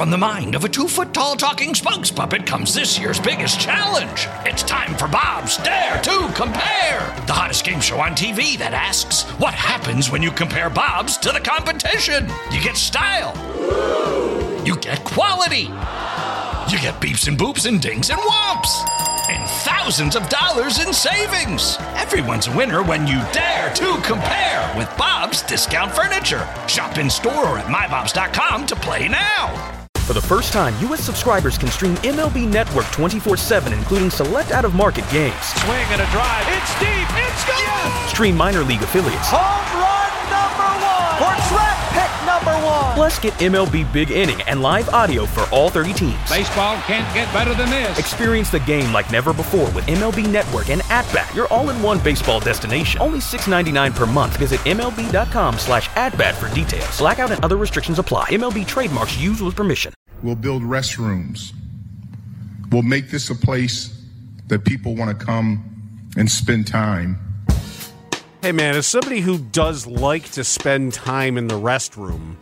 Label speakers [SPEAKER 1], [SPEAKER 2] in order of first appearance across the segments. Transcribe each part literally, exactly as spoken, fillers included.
[SPEAKER 1] From the mind of a two-foot-tall talking spokes puppet comes this year's biggest challenge. It's time for Bob's Dare to Compare, the hottest game show on T V that asks, what happens when you compare Bobs to the competition? You get style. You get quality. You get beeps and boops and dings and whomps. And thousands of dollars in savings. Everyone's a winner when you dare to compare with Bob's Discount Furniture. Shop in store or at my bobs dot com to play now.
[SPEAKER 2] For the first time, U S subscribers can stream M L B Network twenty-four seven, including select out-of-market games.
[SPEAKER 3] Swing and a drive. It's deep. It's gone. Yes.
[SPEAKER 2] Stream minor league affiliates.
[SPEAKER 3] Home run number one. Or track pick number one.
[SPEAKER 2] Plus, get M L B Big Inning and live audio for all thirty teams.
[SPEAKER 3] Baseball can't get better than this.
[SPEAKER 2] Experience the game like never before with M L B Network and At-Bat, your all-in-one baseball destination. Only six dollars and ninety-nine cents per month. Visit M L B dot com slash at-bat for details. Blackout and other restrictions apply. M L B trademarks used with permission.
[SPEAKER 4] We'll build restrooms. We'll make this a place that people want to come and spend time.
[SPEAKER 5] Hey, man, as somebody who does like to spend time in the restroom,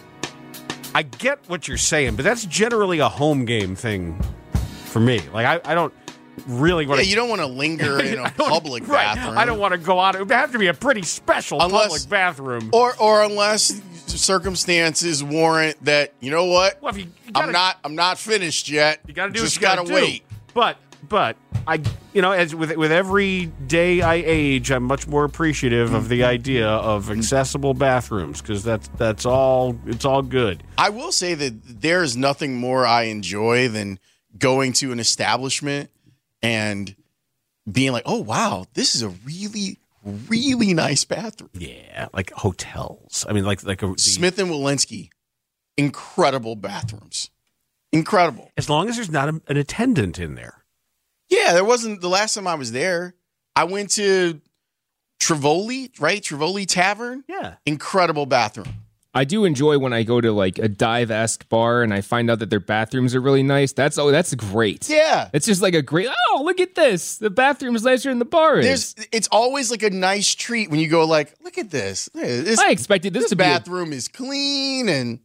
[SPEAKER 5] I get what you're saying, but that's generally a home game thing for me. Like, I, I don't really want to...
[SPEAKER 6] Yeah, you don't want to linger in a public
[SPEAKER 5] right,
[SPEAKER 6] bathroom.
[SPEAKER 5] I don't want to go out. It would have to be a pretty special
[SPEAKER 6] unless,
[SPEAKER 5] public bathroom.
[SPEAKER 6] Or or unless circumstances warrant that, you know what?
[SPEAKER 5] Well, if you, you gotta,
[SPEAKER 6] I'm not I'm not finished yet.
[SPEAKER 5] You got to do
[SPEAKER 6] Just
[SPEAKER 5] what you got to
[SPEAKER 6] wait.
[SPEAKER 5] But... But I, you know, as with with every day I age, I'm much more appreciative of the idea of accessible bathrooms because that's that's all. It's all good.
[SPEAKER 6] I will say that there is nothing more I enjoy than going to an establishment and being like, "Oh wow, this is a really, really nice bathroom."
[SPEAKER 5] Yeah, like hotels. I mean, like like a, the,
[SPEAKER 6] Smith and Walensky, incredible bathrooms, incredible.
[SPEAKER 5] As long as there's not a, an attendant in there.
[SPEAKER 6] Yeah, there wasn't the last time I was there. I went to Trivoli, right? Trivoli Tavern.
[SPEAKER 5] Yeah.
[SPEAKER 6] Incredible bathroom.
[SPEAKER 7] I do enjoy when I go to like a dive-esque bar and I find out that their bathrooms are really nice. That's oh, that's great.
[SPEAKER 6] Yeah.
[SPEAKER 7] It's just like a great, oh, look at this. The bathroom is nicer than the bar is.
[SPEAKER 6] There's, it's always like a nice treat when you go like, look at this. this
[SPEAKER 7] I expected this,
[SPEAKER 6] this
[SPEAKER 7] to be
[SPEAKER 6] bathroom a- is clean and...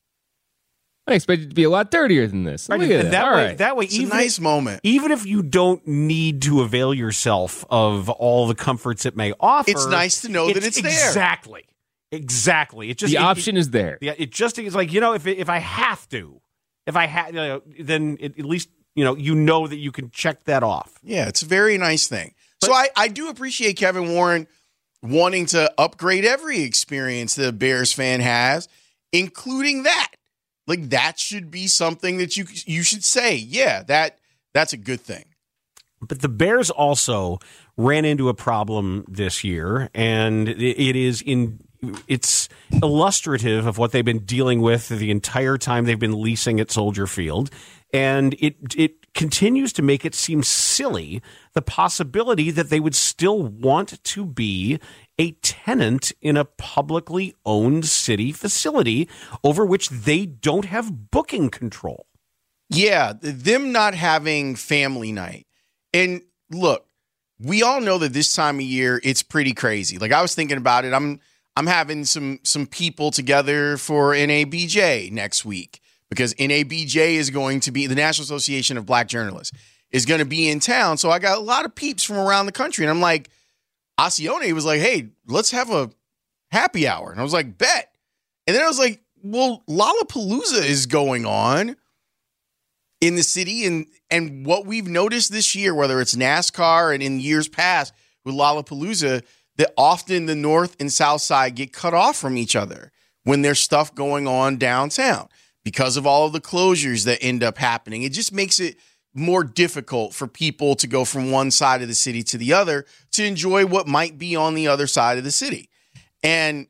[SPEAKER 7] I expected it to be a lot dirtier than this.
[SPEAKER 5] Right,
[SPEAKER 7] Look at
[SPEAKER 5] and
[SPEAKER 7] that.
[SPEAKER 5] that
[SPEAKER 7] All
[SPEAKER 5] way,
[SPEAKER 7] right.
[SPEAKER 5] that way,
[SPEAKER 6] It's
[SPEAKER 5] even
[SPEAKER 6] a nice
[SPEAKER 5] if,
[SPEAKER 6] moment.
[SPEAKER 5] Even if you don't need to avail yourself of all the comforts it may offer,
[SPEAKER 6] It's nice to know that it's there.
[SPEAKER 5] Exactly, exactly. It just
[SPEAKER 7] the
[SPEAKER 5] it,
[SPEAKER 7] option
[SPEAKER 5] it,
[SPEAKER 7] is there.
[SPEAKER 5] Yeah, it just is like, you know, if it, if I have to, if I have, you know, then it, at least you know you know that you can check that off.
[SPEAKER 6] Yeah, it's a very nice thing. But, so I, I do appreciate Kevin Warren wanting to upgrade every experience that a Bears fan has, including that. Like, that should be something that you you should say, yeah, that that's a good thing.
[SPEAKER 5] But the Bears also ran into a problem this year, and it is in it's illustrative of what they've been dealing with the entire time they've been leasing at Soldier Field, and it it continues to make it seem silly the possibility that they would still want to be a tenant in a publicly owned city facility over which they don't have booking control.
[SPEAKER 6] Yeah, them not having family night. And look, we all know that this time of year it's pretty crazy. Like, I was thinking about it. I'm I'm having some some people together for N A B J next week because N A B J is going to be, the National Association of Black Journalists, is going to be in town. So I got a lot of peeps from around the country. And I'm like, Asione was like, hey, let's have a happy hour. And I was like, bet. And then I was like, well, Lollapalooza is going on in the city. And, and what we've noticed this year, whether it's NASCAR and in years past with Lollapalooza, that often the North and South Side get cut off from each other when there's stuff going on downtown because of all of the closures that end up happening. It just makes it more difficult for people to go from one side of the city to the other to enjoy what might be on the other side of the city. And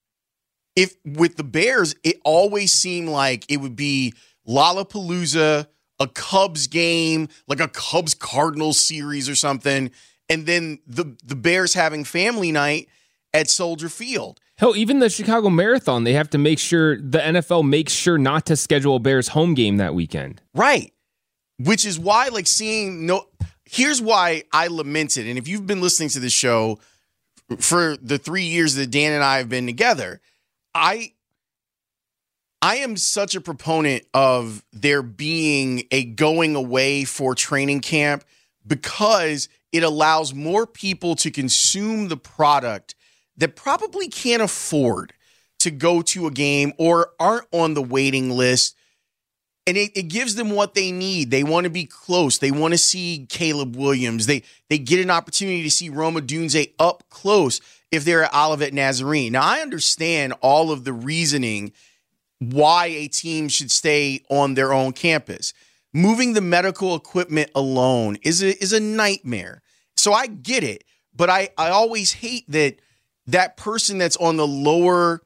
[SPEAKER 6] if with the Bears, it always seemed like it would be Lollapalooza, a Cubs game, like a Cubs Cardinals series or something, and then the the Bears having family night at Soldier Field.
[SPEAKER 7] Hell, even the Chicago Marathon, they have to make sure, the N F L makes sure not to schedule a Bears home game that weekend.
[SPEAKER 6] Right. Which is why, like, seeing no, here's why I lamented. And if you've been listening to this show for the three years that Dan and I have been together, I, I am such a proponent of there being a going away for training camp because it allows more people to consume the product that probably can't afford to go to a game or aren't on the waiting list. And it, it gives them what they need. They want to be close. They want to see Caleb Williams. They they get an opportunity to see Rome Odunze up close if they're at Olivet Nazarene. Now, I understand all of the reasoning why a team should stay on their own campus. Moving the medical equipment alone is a, is a nightmare. So I get it, but I, I always hate that that person that's on the lower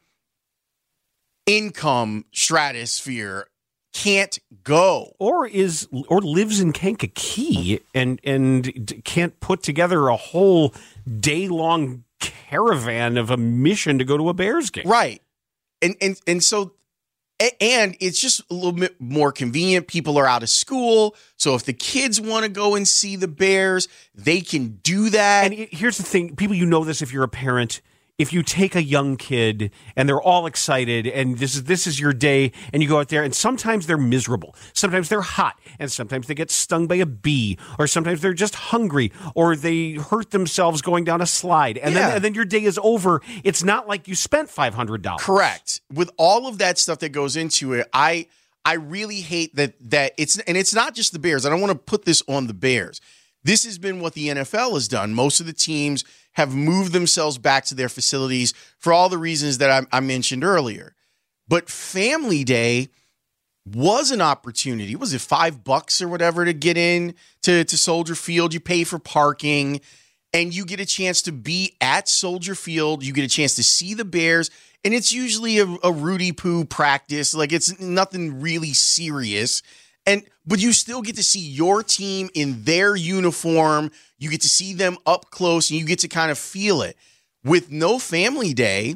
[SPEAKER 6] income stratosphere can't go,
[SPEAKER 5] or is or lives in Kankakee and and can't put together a whole day long caravan of a mission to go to a Bears game.
[SPEAKER 6] Right, and and and so. And it's just a little bit more convenient. People are out of school. So if the kids want to go and see the Bears, they can do that.
[SPEAKER 5] And here's the thing. People, you know this if you're a parent. If you take a young kid and they're all excited and this is this is your day and you go out there and sometimes they're miserable. Sometimes they're hot and sometimes they get stung by a bee or sometimes they're just hungry or they hurt themselves going down a slide. And,
[SPEAKER 6] yeah.
[SPEAKER 5] then, and then your day is over. It's not like you spent five hundred dollars.
[SPEAKER 6] Correct. With all of that stuff that goes into it, I I really hate that that it's and it's not just the Bears. I don't want to put this on the Bears. This has been what the N F L has done. Most of the teams have moved themselves back to their facilities for all the reasons that I, I mentioned earlier. But Family Day was an opportunity. Was it five bucks or whatever to get in to, to Soldier Field? You pay for parking and you get a chance to be at Soldier Field. You get a chance to see the Bears. And it's usually a, a Rudy Poo practice. Like it's nothing really serious. And but you still get to see your team in their uniform. You get to see them up close and you get to kind of feel it. With no Family Day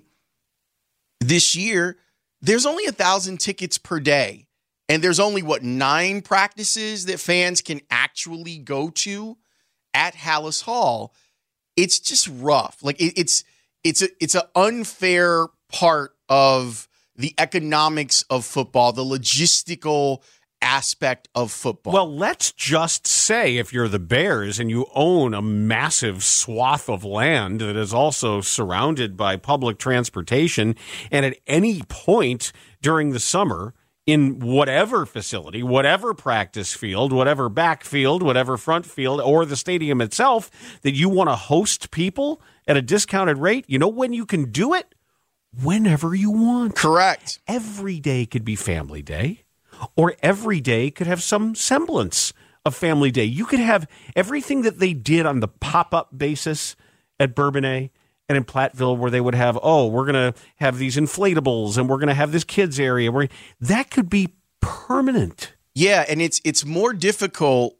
[SPEAKER 6] this year, there's only a thousand tickets per day. And there's only, what, nine practices that fans can actually go to at Hallis Hall. It's just rough. Like it, it's it's a it's an unfair part of the economics of football, the logistical aspect of football.
[SPEAKER 5] Well, let's just say if you're the Bears and you own a massive swath of land that is also surrounded by public transportation, and at any point during the summer in whatever facility, whatever practice field, whatever backfield, whatever front field, or the stadium itself, that you want to host people at a discounted rate, you know when you can do it? Whenever you want.
[SPEAKER 6] Correct.
[SPEAKER 5] Every day could be Family Day. Or every day could have some semblance of Family Day. You could have everything that they did on the pop-up basis at Bourbonnais and in Platteville where they would have, oh, we're going to have these inflatables and we're going to have this kids area. Where that could be permanent.
[SPEAKER 6] Yeah, and it's it's more difficult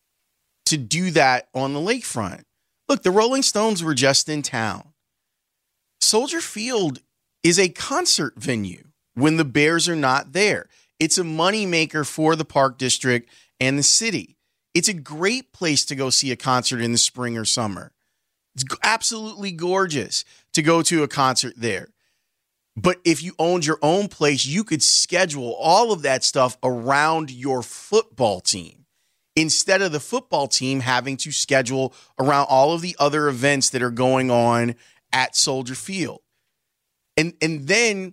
[SPEAKER 6] to do that on the lakefront. Look, the Rolling Stones were just in town. Soldier Field is a concert venue when the Bears are not there. It's a moneymaker for the Park District and the city. It's a great place to go see a concert in the spring or summer. It's absolutely gorgeous to go to a concert there. But if you owned your own place, you could schedule all of that stuff around your football team instead of the football team having to schedule around all of the other events that are going on at Soldier Field. And, and then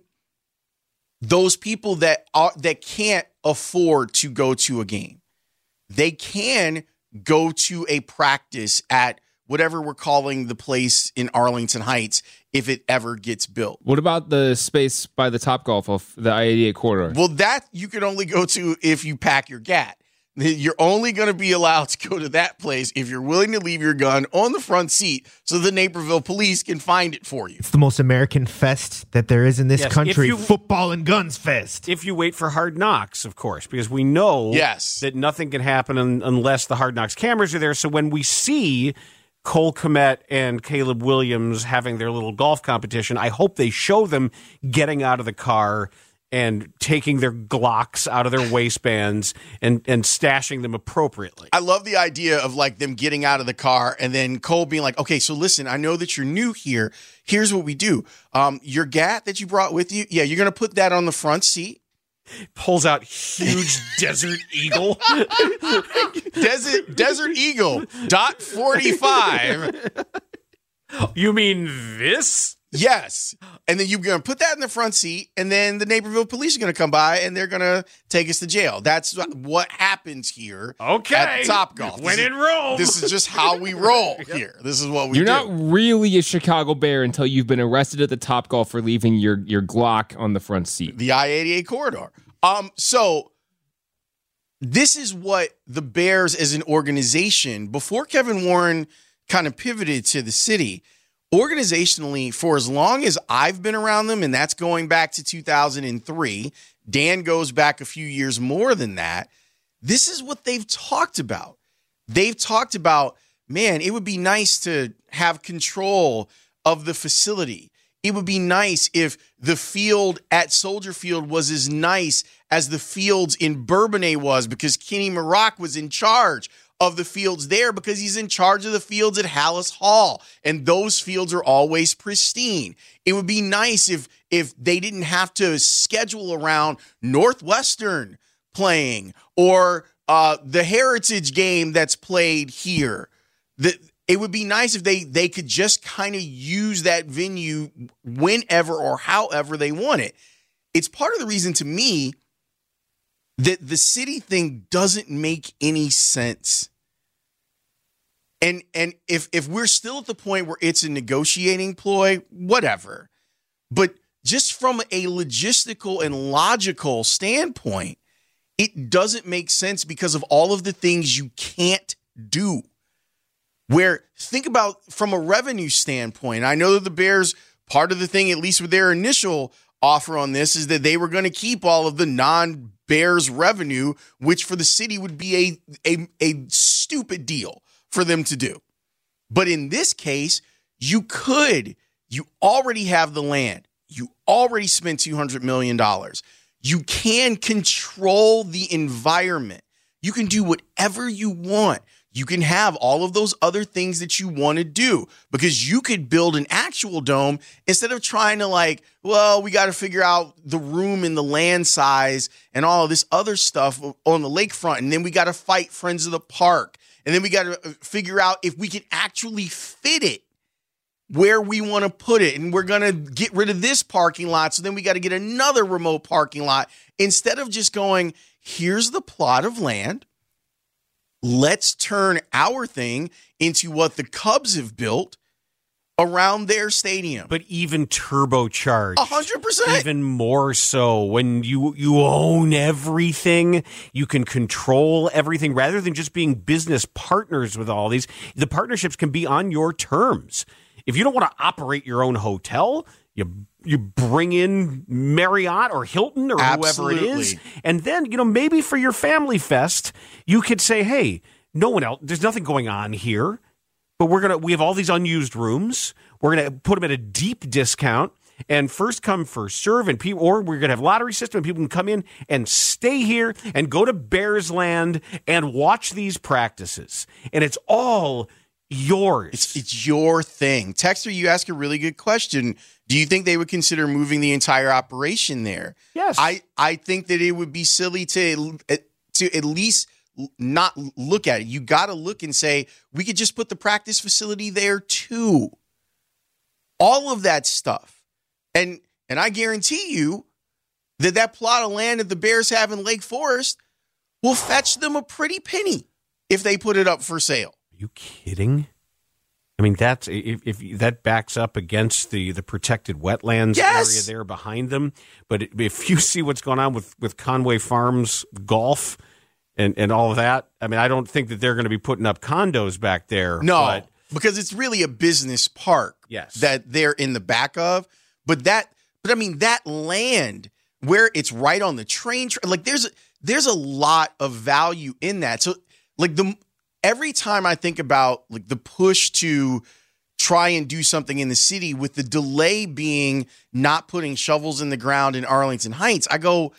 [SPEAKER 6] those people that are that can't afford to go to a game, they can go to a practice at whatever we're calling the place in Arlington Heights if it ever gets built.
[SPEAKER 7] What about the space by the Topgolf of the I eighty-eight corridor?
[SPEAKER 6] Well, that you can only go to if you pack your gat. You're only going to be allowed to go to that place if you're willing to leave your gun on the front seat so the Naperville police can find it for you.
[SPEAKER 8] It's the most American fest that there is in this
[SPEAKER 5] Yes,
[SPEAKER 8] country.
[SPEAKER 5] you-
[SPEAKER 8] Football and guns fest.
[SPEAKER 5] If you wait for Hard Knocks, of course, because we know
[SPEAKER 6] Yes.
[SPEAKER 5] that nothing can happen un- unless the Hard Knocks cameras are there. So when we see Cole Kmet and Caleb Williams having their little golf competition, I hope they show them getting out of the car and taking their Glocks out of their waistbands and, and stashing them appropriately.
[SPEAKER 6] I love the idea of like them getting out of the car and then Cole being like, okay, so listen, I know that you're new here. Here's what we do. Um, your gat that you brought with you, yeah, you're going to put that on the front seat.
[SPEAKER 5] Pulls out huge Desert Eagle.
[SPEAKER 6] Desert Desert Eagle dot forty-five.
[SPEAKER 5] You mean this?
[SPEAKER 6] Yes. And then you're going to put that in the front seat, and then the Naperville police are going to come by, and they're going to take us to jail. That's what happens here
[SPEAKER 5] okay.
[SPEAKER 6] at Topgolf.
[SPEAKER 5] When
[SPEAKER 6] this
[SPEAKER 5] in
[SPEAKER 6] is,
[SPEAKER 5] Rome.
[SPEAKER 6] This is just how we roll here. This is what we
[SPEAKER 7] You're
[SPEAKER 6] do.
[SPEAKER 7] not really a Chicago Bear until you've been arrested at the Topgolf for leaving your, your Glock on the front seat.
[SPEAKER 6] The I eighty-eight corridor. Um, so this is what the Bears as an organization, before Kevin Warren kind of pivoted to the city, organizationally, for as long as I've been around them, and that's going back to two thousand three, Dan goes back a few years more than that, this is what they've talked about. They've talked about, man, it would be nice to have control of the facility. It would be nice if the field at Soldier Field was as nice as the fields in Bourbonnais was, because Kenny Maroc was in charge of the fields there, because he's in charge of the fields at Hallis Hall, and those fields are always pristine. It would be nice if if they didn't have to schedule around Northwestern playing or uh, the Heritage game that's played here. The, it would be nice if they they could just kind of use that venue whenever or however they want it. It's part of the reason to me that the city thing doesn't make any sense. And and if if we're still at the point where it's a negotiating ploy, whatever. But just from a logistical and logical standpoint, it doesn't make sense because of all of the things you can't do. Where, think about from a revenue standpoint, I know that the Bears, part of the thing, at least with their initial offer on this, is that they were going to keep all of the non-Bears revenue, which for the city would be a, a, a stupid deal for them to do. But in this case, you could, you already have the land. You already spent two hundred million dollars. You can control the environment. You can do whatever you want. You can have all of those other things that you want to do, because you could build an actual dome instead of trying to like, well, we got to figure out the room and the land size and all of this other stuff on the lakefront. And then we got to fight Friends of the Park. And then we got to figure out if we can actually fit it where we want to put it. And we're going to get rid of this parking lot. So then we got to get another remote parking lot, instead of just going, here's the plot of land. Let's turn our thing into what the Cubs have built around their stadium.
[SPEAKER 5] But even turbocharged.
[SPEAKER 6] A hundred percent.
[SPEAKER 5] Even more so. When you, you own everything, you can control everything rather than just being business partners with all these. The partnerships can be on your terms. If you don't want to operate your own hotel, you you bring in Marriott or Hilton or
[SPEAKER 6] Absolutely.
[SPEAKER 5] whoever it is. And then, you know, maybe for your family fest, you could say, hey, no one else, there's nothing going on here, but we're going to, we have all these unused rooms. We're going to put them at a deep discount, and first come, first serve. And people, or we're going to have lottery system, and people can come in and stay here and go to Bears Land and watch these practices. And it's all yours.
[SPEAKER 6] It's, it's your thing. Texter, you ask a really good question. Do you think they would consider moving the entire operation there?
[SPEAKER 5] Yes.
[SPEAKER 6] I, I think that it would be silly to, to at least not look at it. You got to look and say, we could just put the practice facility there too. All of that stuff. And, and I guarantee you that that plot of land that the Bears have in Lake Forest will fetch them a pretty penny if they put it up for sale.
[SPEAKER 5] Are you kidding? I mean, that's if, if that backs up against the, the protected wetlands
[SPEAKER 6] Yes!
[SPEAKER 5] area there behind them. But if you see what's going on with, with Conway Farms golf and, and all of that, I mean, I don't think that they're going to be putting up condos back there.
[SPEAKER 6] No,
[SPEAKER 5] but,
[SPEAKER 6] because it's really a business park
[SPEAKER 5] yes.
[SPEAKER 6] that they're in the back of. But that, but I mean, that land where it's right on the train, tra- like there's there's a lot of value in that. So, like the. Every time I think about like the push to try and do something in the city, with the delay being not putting shovels in the ground in Arlington Heights, I go,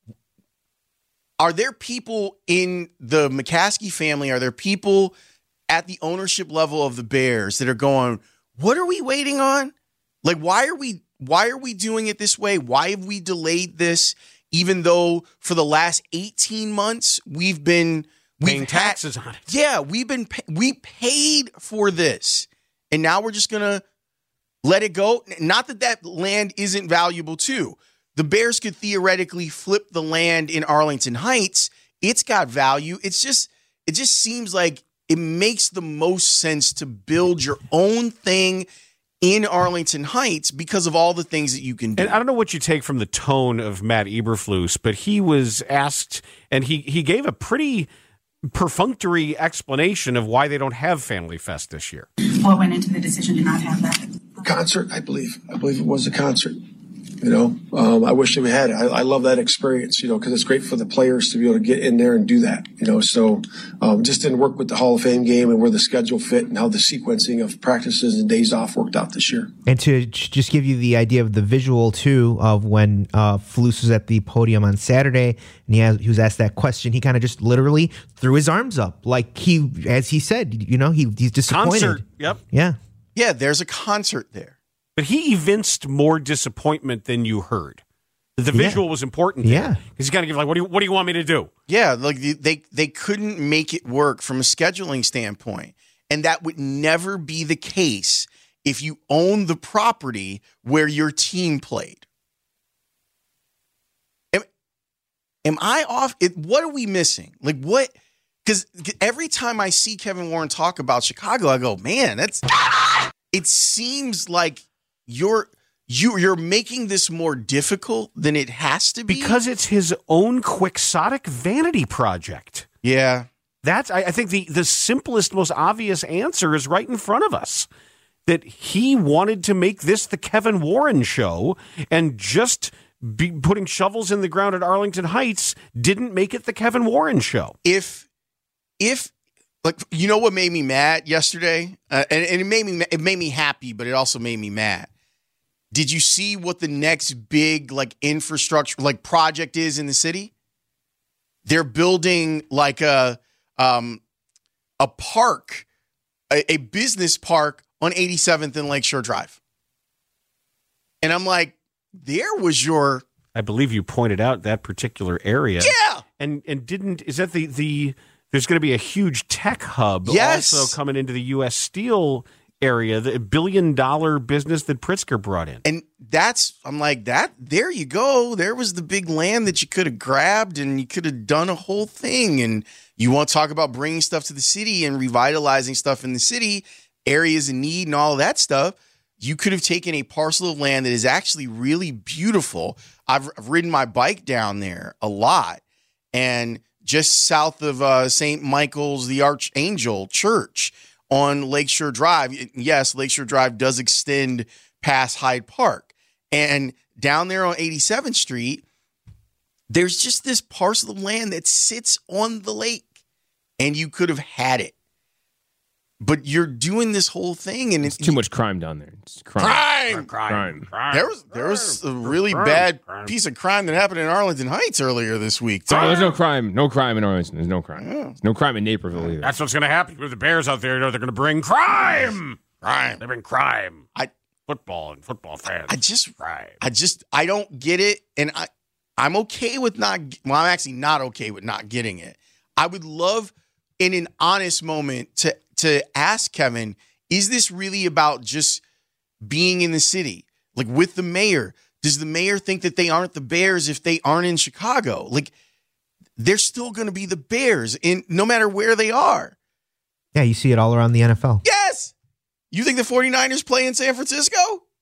[SPEAKER 6] are there people in the McCaskey family, are there people at the ownership level of the Bears that are going, what are we waiting on? Like, why are we, why are we doing it this way? Why have we delayed this? even though for the last eighteen months we've been we've
[SPEAKER 5] paying taxes
[SPEAKER 6] had,
[SPEAKER 5] on it.
[SPEAKER 6] Yeah, we've been we paid for this, and now we're just gonna let it go. Not that that land isn't valuable too. The Bears could theoretically flip the land in Arlington Heights. It's got value. It's just it just seems like it makes the most sense to build your own thing in Arlington Heights because of all the things that you can do.
[SPEAKER 5] And I don't know what you take from the tone of Matt Eberflus, but he was asked, and he, he gave a pretty perfunctory explanation of why they don't have Family Fest this year.
[SPEAKER 9] What went into the decision to not have that?
[SPEAKER 10] Concert, I believe. I believe it was a concert. You know, um, I wish that we had it. I, I love that experience, you know, because it's great for the players to be able to get in there and do that, you know. So um, just didn't work with the Hall of Fame game and where the schedule fit and how the sequencing of practices and days off worked out this year.
[SPEAKER 8] And to just give you the idea of the visual, too, of when uh, Flus was at the podium on Saturday and he, has, he was asked that question, he kind of just literally threw his arms up. Like he, as he said, you know, he, he's disappointed.
[SPEAKER 5] Concert, yep.
[SPEAKER 8] Yeah.
[SPEAKER 6] Yeah, there's a concert there.
[SPEAKER 5] But he evinced more disappointment than you heard. The visual yeah. was important.
[SPEAKER 8] Yeah.
[SPEAKER 5] Because he's kind of like, what do you, what do you want me to do?
[SPEAKER 6] Yeah, like they they couldn't make it work from a scheduling standpoint. And that would never be the case if you own the property where your team played. Am, am I off? It, what are we missing? Like what? Because every time I see Kevin Warren talk about Chicago, I go, man, that's. It seems like you're you you're making this more difficult than it has to be
[SPEAKER 5] because it's his own quixotic vanity project.
[SPEAKER 6] Yeah,
[SPEAKER 5] that's. I, I think the the simplest, most obvious answer is right in front of us. That he wanted to make this the Kevin Warren show, and just be putting shovels in the ground at Arlington Heights didn't make it the Kevin Warren show.
[SPEAKER 6] If if. Like, you know what made me mad yesterday? Uh, and, and it made me it made me happy, but it also made me mad. Did you see what the next big, like, infrastructure, like, project is in the city? They're building, like, a um, a park, a, a business park on eighty-seventh and Lakeshore Drive. And I'm like, there was your...
[SPEAKER 5] I believe you pointed out that particular area.
[SPEAKER 6] Yeah!
[SPEAKER 5] And, and didn't... Is that the... the There's going to be a huge tech hub
[SPEAKER 6] yes.
[SPEAKER 5] also coming into the U S Steel area, the billion dollar business that Pritzker brought in.
[SPEAKER 6] And that's, I'm like, that, there you go. There was the big land that you could have grabbed and you could have done a whole thing. And you want to talk about bringing stuff to the city and revitalizing stuff in the city, areas in need and all of that stuff. You could have taken a parcel of land that is actually really beautiful. I've, I've ridden my bike down there a lot. And just south of uh, Saint Michael's the Archangel Church on Lakeshore Drive. Yes, Lakeshore Drive does extend past Hyde Park. And down there on eighty-seventh Street, there's just this parcel of land that sits on the lake. And you could have had it. But you're doing this whole thing, and it's,
[SPEAKER 7] it's too much crime down there. It's crime.
[SPEAKER 6] Crime!
[SPEAKER 7] Crime.
[SPEAKER 6] crime. There was there was a really bad piece of crime that happened in Arlington Heights earlier this week.
[SPEAKER 7] Oh, there's no crime. No crime in Arlington. There's no crime. Yeah. There's no crime in Naperville either.
[SPEAKER 5] That's what's going to happen with the Bears out there. They're going to bring crime.
[SPEAKER 6] Crime.
[SPEAKER 5] They bring crime.
[SPEAKER 6] I
[SPEAKER 5] football and football fans.
[SPEAKER 6] I just
[SPEAKER 5] crime.
[SPEAKER 6] I just I don't get it, and I I'm okay with not. Well, I'm actually not okay with not getting it. I would love, in an honest moment, to. to ask Kevin, is this really about just being in the city? Like with the mayor, does the mayor think that they aren't the Bears if they aren't in Chicago? Like they're still going to be the Bears in no matter where they are.
[SPEAKER 8] Yeah, you see it all around the N F L.
[SPEAKER 6] Yes. You think the 49ers play in San Francisco?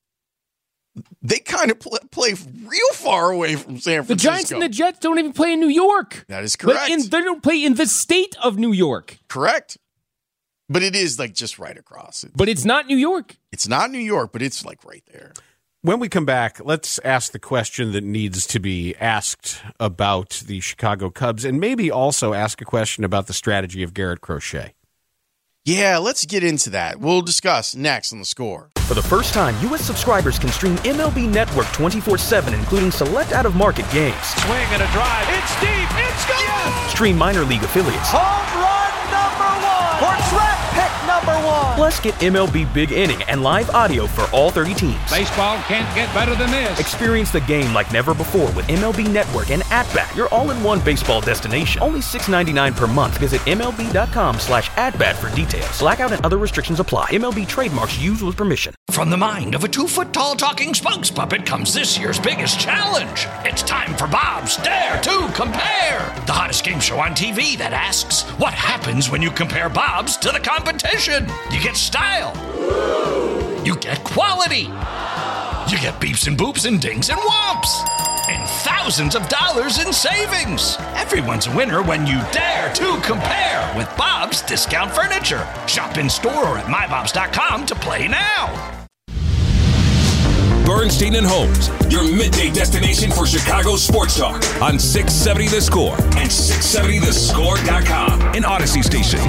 [SPEAKER 6] They kind of pl- play real far away from San Francisco.
[SPEAKER 7] The Giants and the Jets don't even play in New York.
[SPEAKER 6] That is correct.
[SPEAKER 7] But in, they don't play in the state of New York.
[SPEAKER 6] Correct. But it is like just right across. It's,
[SPEAKER 7] but it's not New York.
[SPEAKER 6] It's not New York, but it's like right there.
[SPEAKER 5] When we come back, let's ask the question that needs to be asked about the Chicago Cubs, and maybe also ask a question about the strategy of Garrett Crochet.
[SPEAKER 6] Yeah, let's get into that. We'll discuss next on The Score.
[SPEAKER 2] For the first time, U S subscribers can stream M L B Network twenty-four seven, including select out-of-market games.
[SPEAKER 3] Swing and a drive. It's deep. It's gone. Yes.
[SPEAKER 2] Stream minor league affiliates.
[SPEAKER 3] Home run number one. For track pick number one.
[SPEAKER 2] Plus, get M L B Big Inning and live audio for all thirty teams.
[SPEAKER 11] Baseball can't get better than this.
[SPEAKER 2] Experience the game like never before with M L B Network and At-Bat, your all-in-one baseball destination. Only six dollars and ninety-nine cents per month. Visit MLB.com slash at-bat for details. Blackout and other restrictions apply. M L B trademarks used with permission.
[SPEAKER 1] From the mind of a two-foot-tall talking spokes puppet comes this year's biggest challenge. It's time for Bob's Dare to Compare, the hottest game show on T V that asks, what happens when you compare Bob's to the competition? You get style. You get quality. You get beeps and boops and dings and whomps. And thousands of dollars in savings. Everyone's a winner when you dare to compare with Bob's Discount Furniture. Shop in store or at my bobs dot com to play now.
[SPEAKER 12] Bernstein and Holmes, your midday destination for Chicago sports talk on six seventy The Score and six seventy the score dot com and Odyssey Station.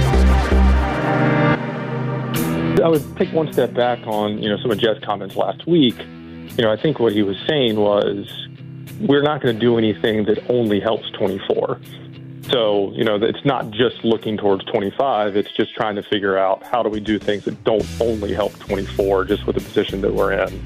[SPEAKER 13] I would take one step back on, you know, some of Jeff's comments last week. You know, I think what he was saying was we're not going to do anything that only helps twenty-four. So, you know, it's not just looking towards twenty-five. It's just trying to figure out how do we do things that don't only help twenty-four just with the position that we're in.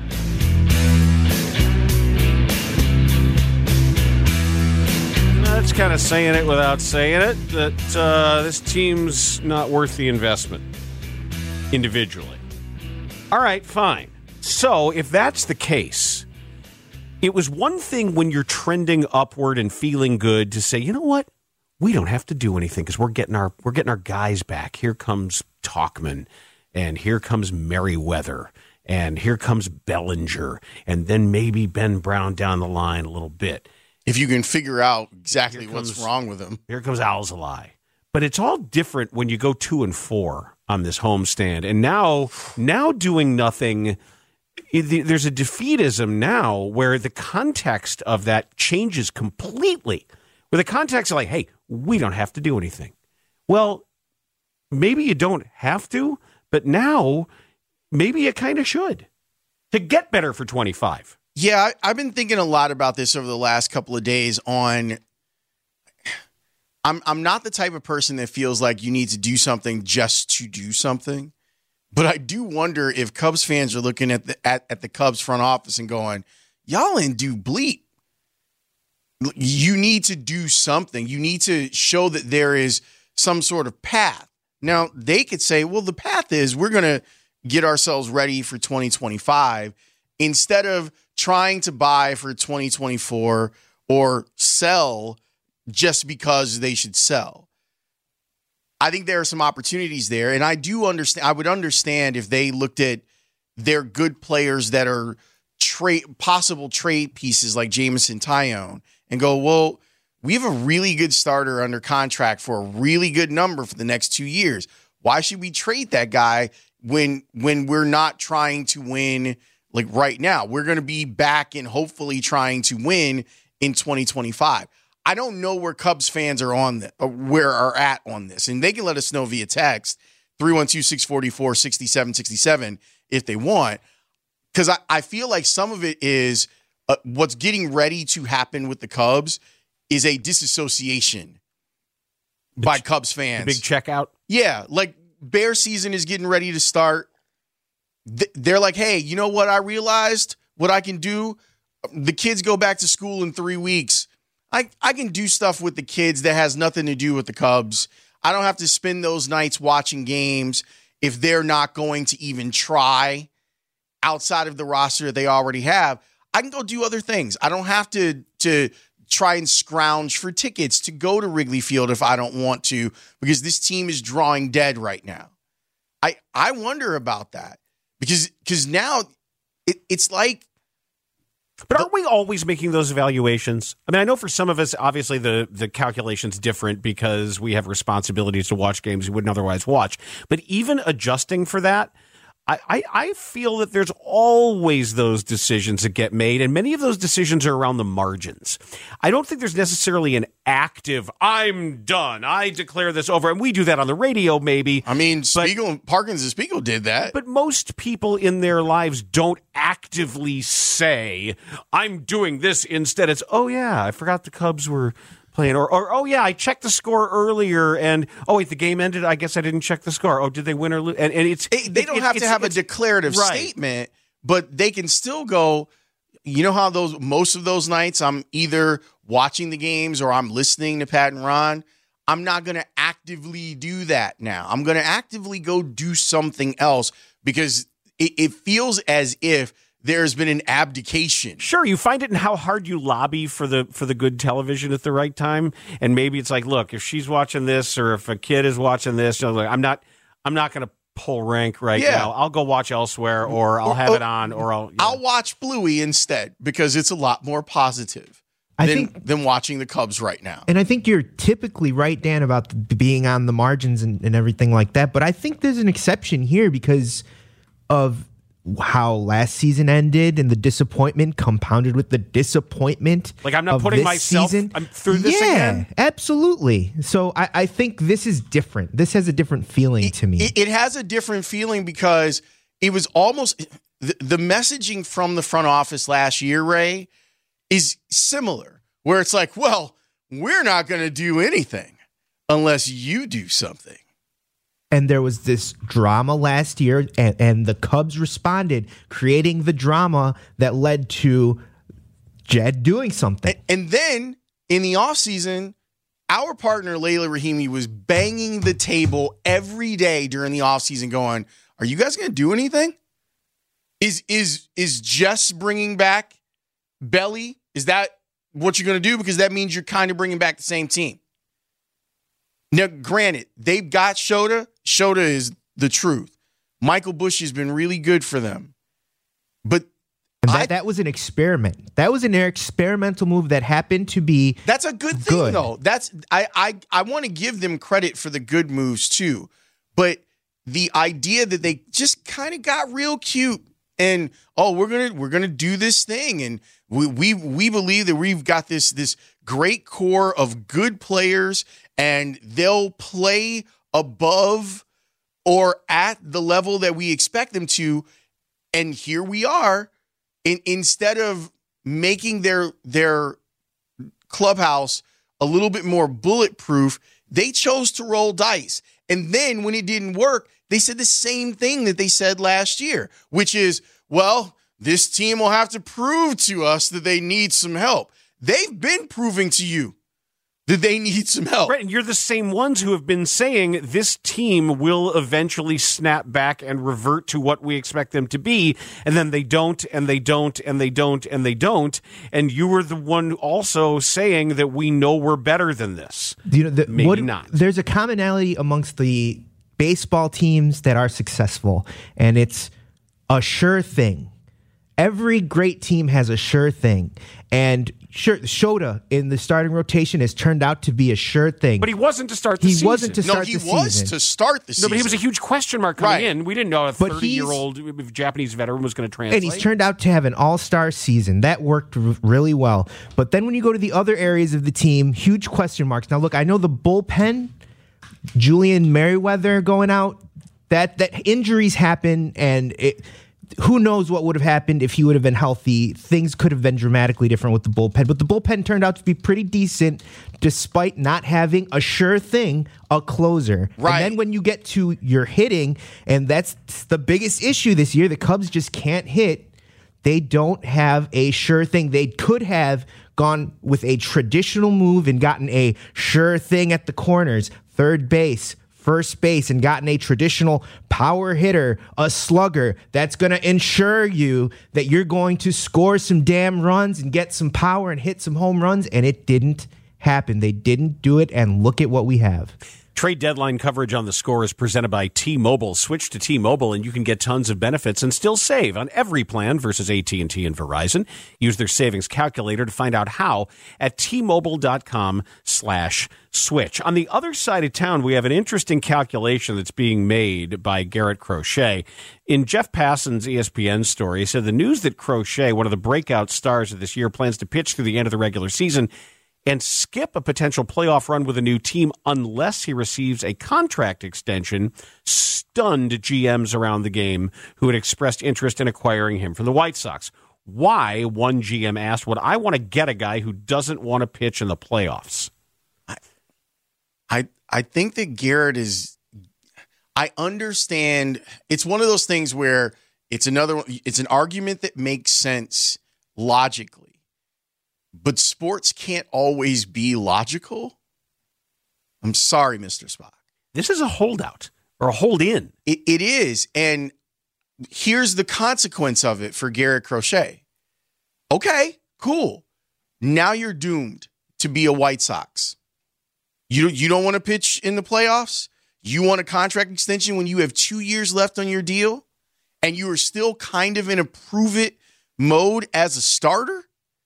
[SPEAKER 5] That's kind of saying it without saying it, that uh, this team's not worth the investment individually. All right, fine. So if that's the case, it was one thing when you're trending upward and feeling good to say, you know what? We don't have to do anything because we're getting our we're getting our guys back. Here comes Talkman, and here comes Merriweather, and here comes Bellinger, and then maybe Ben Brown down the line a little bit.
[SPEAKER 6] If you can figure out exactly
[SPEAKER 5] Here comes-
[SPEAKER 6] what's wrong with him.
[SPEAKER 5] Here comes Alzolay. But it's all different when you go two and four on this homestand. And now, now doing nothing, there's a defeatism now where the context of that changes completely. Where the context is like, hey, we don't have to do anything. Well, maybe you don't have to, but now maybe you kind of should to get better for twenty-five.
[SPEAKER 6] Yeah, I, I've been thinking a lot about this over the last couple of days on I'm I'm not the type of person that feels like you need to do something just to do something. But I do wonder if Cubs fans are looking at the at, at the Cubs front office and going, y'all ain't do bleep. You need to do something. You need to show that there is some sort of path. Now, they could say, well, the path is we're going to get ourselves ready for twenty twenty-five instead of trying to buy for twenty twenty-four or sell just because they should sell. I think there are some opportunities there, and I do understand. I would understand if they looked at their good players that are trade possible trade pieces like Jameson Taillon and go, well, we have a really good starter under contract for a really good number for the next two years. Why should we trade that guy when when we're not trying to win like right now? We're going to be back and hopefully trying to win in twenty twenty-five. I don't know where Cubs fans are on the, or where are at on this, and they can let us know via text three one two, six four four, six seven six seven if they want, because I, I feel like some of it is uh, what's getting ready to happen with the Cubs is a disassociation the by ch- Cubs fans.
[SPEAKER 5] Big checkout?
[SPEAKER 6] Yeah, like Bear season is getting ready to start. Th- they're like, hey, you know what I realized? What I can do? The kids go back to school in three weeks. I, I can do stuff with the kids that has nothing to do with the Cubs. I don't have to spend those nights watching games if they're not going to even try outside of the roster that they already have. I can go do other things. I don't have to to try and scrounge for tickets to go to Wrigley Field if I don't want to, because this team is drawing dead right now. I I wonder about that because because now it, it's like.
[SPEAKER 5] But aren't we always making those evaluations? I mean, I know for some of us, obviously the, the calculation's different because we have responsibilities to watch games we wouldn't otherwise watch. But even adjusting for that, I, I, I feel that there's always those decisions that get made, and many of those decisions are around the margins. I don't think there's necessarily an active, I'm done, I declare this over, and we do that on the radio maybe.
[SPEAKER 6] I mean, Spiegel, but, Parkins and Spiegel did that.
[SPEAKER 5] But most people in their lives don't actively say, I'm doing this. Instead, it's, oh yeah, I forgot the Cubs were playing, or, or oh yeah, I checked the score earlier, and oh wait, the game ended. I guess I didn't check the score. Oh, did they win or lose? And, and it's
[SPEAKER 6] it, they don't
[SPEAKER 5] it,
[SPEAKER 6] have
[SPEAKER 5] it,
[SPEAKER 6] to have a
[SPEAKER 5] it's,
[SPEAKER 6] declarative
[SPEAKER 5] right.
[SPEAKER 6] statement, but they can still go. You know how those most of those nights I'm either watching the games or I'm listening to Pat and Ron. I'm not going to actively do that now. I'm going to actively go do something else because it, it feels as if there's been an abdication.
[SPEAKER 5] Sure, you find it in how hard you lobby for the for the good television at the right time, and maybe it's like, look, if she's watching this or if a kid is watching this, you know, like, I'm not, I'm not going to pull rank right
[SPEAKER 6] yeah.
[SPEAKER 5] now. I'll go watch elsewhere, or I'll have it on, or I'll. You know.
[SPEAKER 6] I'll watch Bluey instead because it's a lot more positive
[SPEAKER 8] I
[SPEAKER 6] than,
[SPEAKER 8] think,
[SPEAKER 6] than watching the Cubs right now.
[SPEAKER 8] And I think you're typically right, Dan, about the, being on the margins and, and everything like that. But I think there's an exception here because of how last season ended and the disappointment compounded with the disappointment.
[SPEAKER 5] Like I'm not putting myself
[SPEAKER 8] season.
[SPEAKER 5] I'm through this
[SPEAKER 8] yeah,
[SPEAKER 5] again.
[SPEAKER 8] Absolutely. So I, I think this is different. This has a different feeling
[SPEAKER 6] it,
[SPEAKER 8] to me.
[SPEAKER 6] It, it has a different feeling because it was almost the, the messaging from the front office last year, Ray, is similar. Where it's like, well, we're not going to do anything unless you do something.
[SPEAKER 8] And there was this drama last year, and, and the Cubs responded, creating the drama that led to Jed doing something.
[SPEAKER 6] And, and then in the offseason, our partner, Layla Rahimi, was banging the table every day during the offseason going, are you guys going to do anything? Is, is, is Jess bringing back Belly? Is that what you're going to do? Because that means you're kind of bringing back the same team. Now, granted, they've got Shota. Shota is the truth. Michael Busch has been really good for them. But
[SPEAKER 8] and that,
[SPEAKER 6] I,
[SPEAKER 8] that was an experiment. That was an experimental move that happened to be
[SPEAKER 6] That's a good thing,
[SPEAKER 8] good.
[SPEAKER 6] though. That's I I, I want to give them credit for the good moves, too. But the idea that they just kind of got real cute and, oh, we're gonna we're gonna do this thing, and we we we believe that we've got this this great core of good players, and they'll play above or at the level that we expect them to. And here we are. In, instead of making their their clubhouse a little bit more bulletproof, they chose to roll dice. And then when it didn't work, they said the same thing that they said last year, which is, well, this team will have to prove to us that they need some help. They've been proving to you that they need some help.
[SPEAKER 5] Right, and you're the same ones who have been saying this team will eventually snap back and revert to what we expect them to be, and then they don't, and they don't, and they don't, and they don't, and you were the one also saying that we know we're better than this.
[SPEAKER 8] You know, the,
[SPEAKER 5] Maybe
[SPEAKER 8] what,
[SPEAKER 5] not.
[SPEAKER 8] There's a commonality amongst the baseball teams that are successful, and it's a sure thing. Every great team has a sure thing. And sure, Shota in the starting rotation has turned out to be a sure thing.
[SPEAKER 5] But he wasn't to start the
[SPEAKER 8] he
[SPEAKER 5] season.
[SPEAKER 8] He wasn't to start
[SPEAKER 6] no, he
[SPEAKER 8] the season.
[SPEAKER 6] was to start the season.
[SPEAKER 5] No, but he was a huge question mark coming
[SPEAKER 6] right.
[SPEAKER 5] in. We didn't know a
[SPEAKER 8] But
[SPEAKER 5] thirty-year-old Japanese veteran was going to translate.
[SPEAKER 8] And he's turned out to have an all-star season. That worked r- really well. But then when you go to the other areas of the team, huge question marks. Now, look, I know the bullpen, Julian Merriweather going out, that, that injuries happen, and it... Who knows what would have happened if he would have been healthy? Things could have been dramatically different with the bullpen, but the bullpen turned out to be pretty decent despite not having a sure thing, a closer.
[SPEAKER 6] Right.
[SPEAKER 8] And then when you get to your hitting, and that's the biggest issue this year, the Cubs just can't hit. They don't have a sure thing. They could have gone with a traditional move and gotten a sure thing at the corners, third base, first base, and gotten a traditional power hitter, a slugger that's going to ensure you that you're going to score some damn runs and get some power and hit some home runs, and it didn't happen. They didn't do it, and look at what we have.
[SPEAKER 5] Trade deadline coverage on The Score is presented by T-Mobile. Switch to T-Mobile and you can get tons of benefits and still save on every plan versus A T and T and Verizon. Use their savings calculator to find out how at T-Mobile.com slash switch. On the other side of town, we have an interesting calculation that's being made by Garrett Crochet. In Jeff Passan's E S P N story, he said the news that Crochet, one of the breakout stars of this year, plans to pitch through the end of the regular season and skip a potential playoff run with a new team unless he receives a contract extension, stunned G Ms around the game who had expressed interest in acquiring him from the White Sox. Why, one G M asked, would I want to get a guy who doesn't want to pitch in the playoffs?
[SPEAKER 6] I I think that Garrett is. I understand. It's one of those things where it's another. It's an argument that makes sense logically, but sports can't always be logical. I'm sorry, Mister Spock.
[SPEAKER 5] This is a holdout or a hold in.
[SPEAKER 6] It, it is, and here's the consequence of it for Garrett Crochet. Okay, cool. Now you're doomed to be a White Sox. You you don't want to pitch in the playoffs? You want a contract extension when you have two years left on your deal and you are still kind of in a prove-it mode as a starter?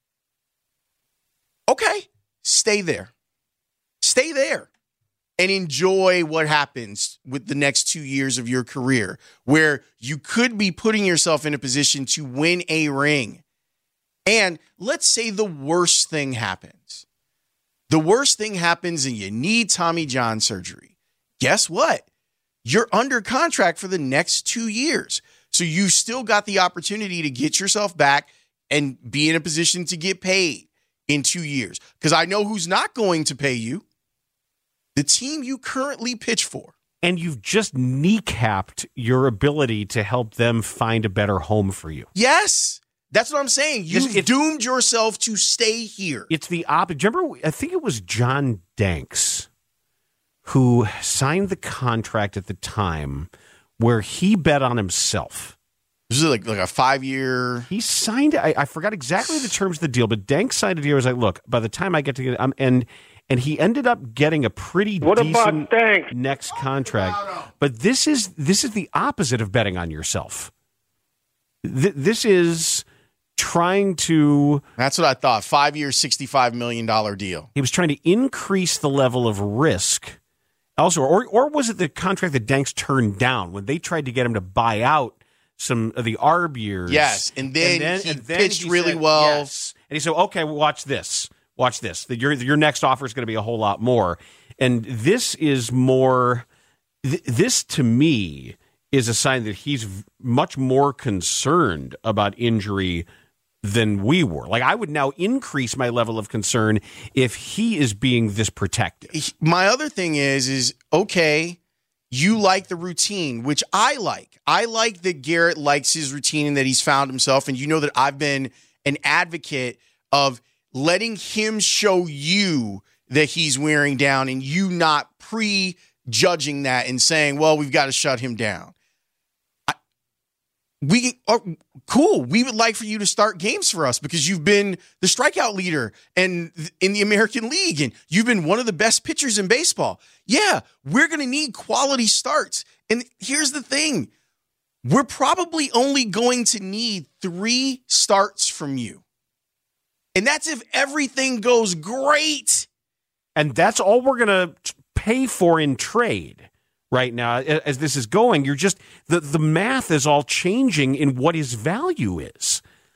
[SPEAKER 6] Okay, stay there. Stay there and enjoy what happens with the next two years of your career where you could be putting yourself in a position to win a ring. And let's say the worst thing happens. The worst thing happens and you need Tommy John surgery. Guess what? You're under contract for the next two years. So you've still got the opportunity to get yourself back and be in a position to get paid in two years. Because I know who's not going to pay you. The team you currently pitch for.
[SPEAKER 5] And you've just kneecapped your ability to help them find a better home for you.
[SPEAKER 6] Yes. That's what I'm saying. You've
[SPEAKER 5] It's-
[SPEAKER 6] doomed yourself to stay here.
[SPEAKER 5] It's the opposite. Remember, I think it was John Danks who signed the contract at the time where he bet on himself.
[SPEAKER 6] This is like, like a five-year...
[SPEAKER 5] He signed, I, I forgot exactly the terms of the deal, but Danks signed a deal. He was like, look, by the time I get to get... Um, and and he ended up getting a pretty
[SPEAKER 13] What
[SPEAKER 5] decent
[SPEAKER 13] about Danks?
[SPEAKER 5] next contract. But this is this is the opposite of betting on yourself. Th- this is trying to...
[SPEAKER 6] That's what I thought. Five-year, sixty-five million dollars deal.
[SPEAKER 5] He was trying to increase the level of risk. Also, or or was it the contract that Danks turned down when they tried to get him to buy out some of the Arb years?
[SPEAKER 6] Yes, and then,
[SPEAKER 5] and then
[SPEAKER 6] he
[SPEAKER 5] and then
[SPEAKER 6] pitched
[SPEAKER 5] he
[SPEAKER 6] really
[SPEAKER 5] said,
[SPEAKER 6] well.
[SPEAKER 5] Yes. And he said, okay, well, watch this. Watch this. The, your, your next offer is going to be a whole lot more. And this is more, th- this to me is a sign that he's v- much more concerned about injury than we were. Like, I would now increase my level of concern if he is being this protective.
[SPEAKER 6] My other thing is, is okay, you like the routine, which I like. I like that Garrett likes his routine and that he's found himself. And you know that I've been an advocate of letting him show you that he's wearing down and you not prejudging that and saying, well, we've got to shut him down. We are cool. We would like for you to start games for us because you've been the strikeout leader and in the American League, and you've been one of the best pitchers in baseball. Yeah, we're going to need quality starts. And here's the thing. We're probably only going to need three starts from you. And that's if everything goes great.
[SPEAKER 5] And that's all we're going to pay for in trade. Right now, as this is going, you're just the, the math is all changing in what his value is.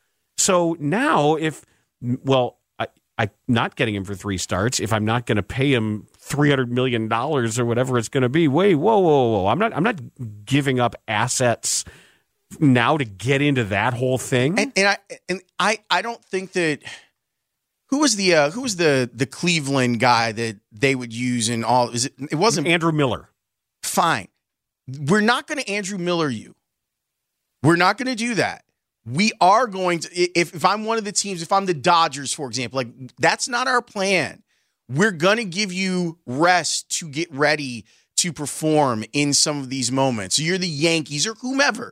[SPEAKER 5] So now, if well, I, I'm not getting him for three starts. If I'm not going to pay him three hundred million dollars or whatever it's going to be, wait, whoa, whoa, whoa! I'm not. I'm not giving up assets now to get into that whole thing.
[SPEAKER 6] And, and I and I I don't think that. Who was the uh, who was the the Cleveland guy that they would use in all? Is it? It wasn't
[SPEAKER 5] Andrew Miller.
[SPEAKER 6] Fine. We're not going to Andrew Miller you. We're not going to do that. We are going to, if, if I'm one of the teams, if I'm the Dodgers, for example, like that's not our plan. We're going to give you rest to get ready to perform in some of these moments. So you're the Yankees or whomever.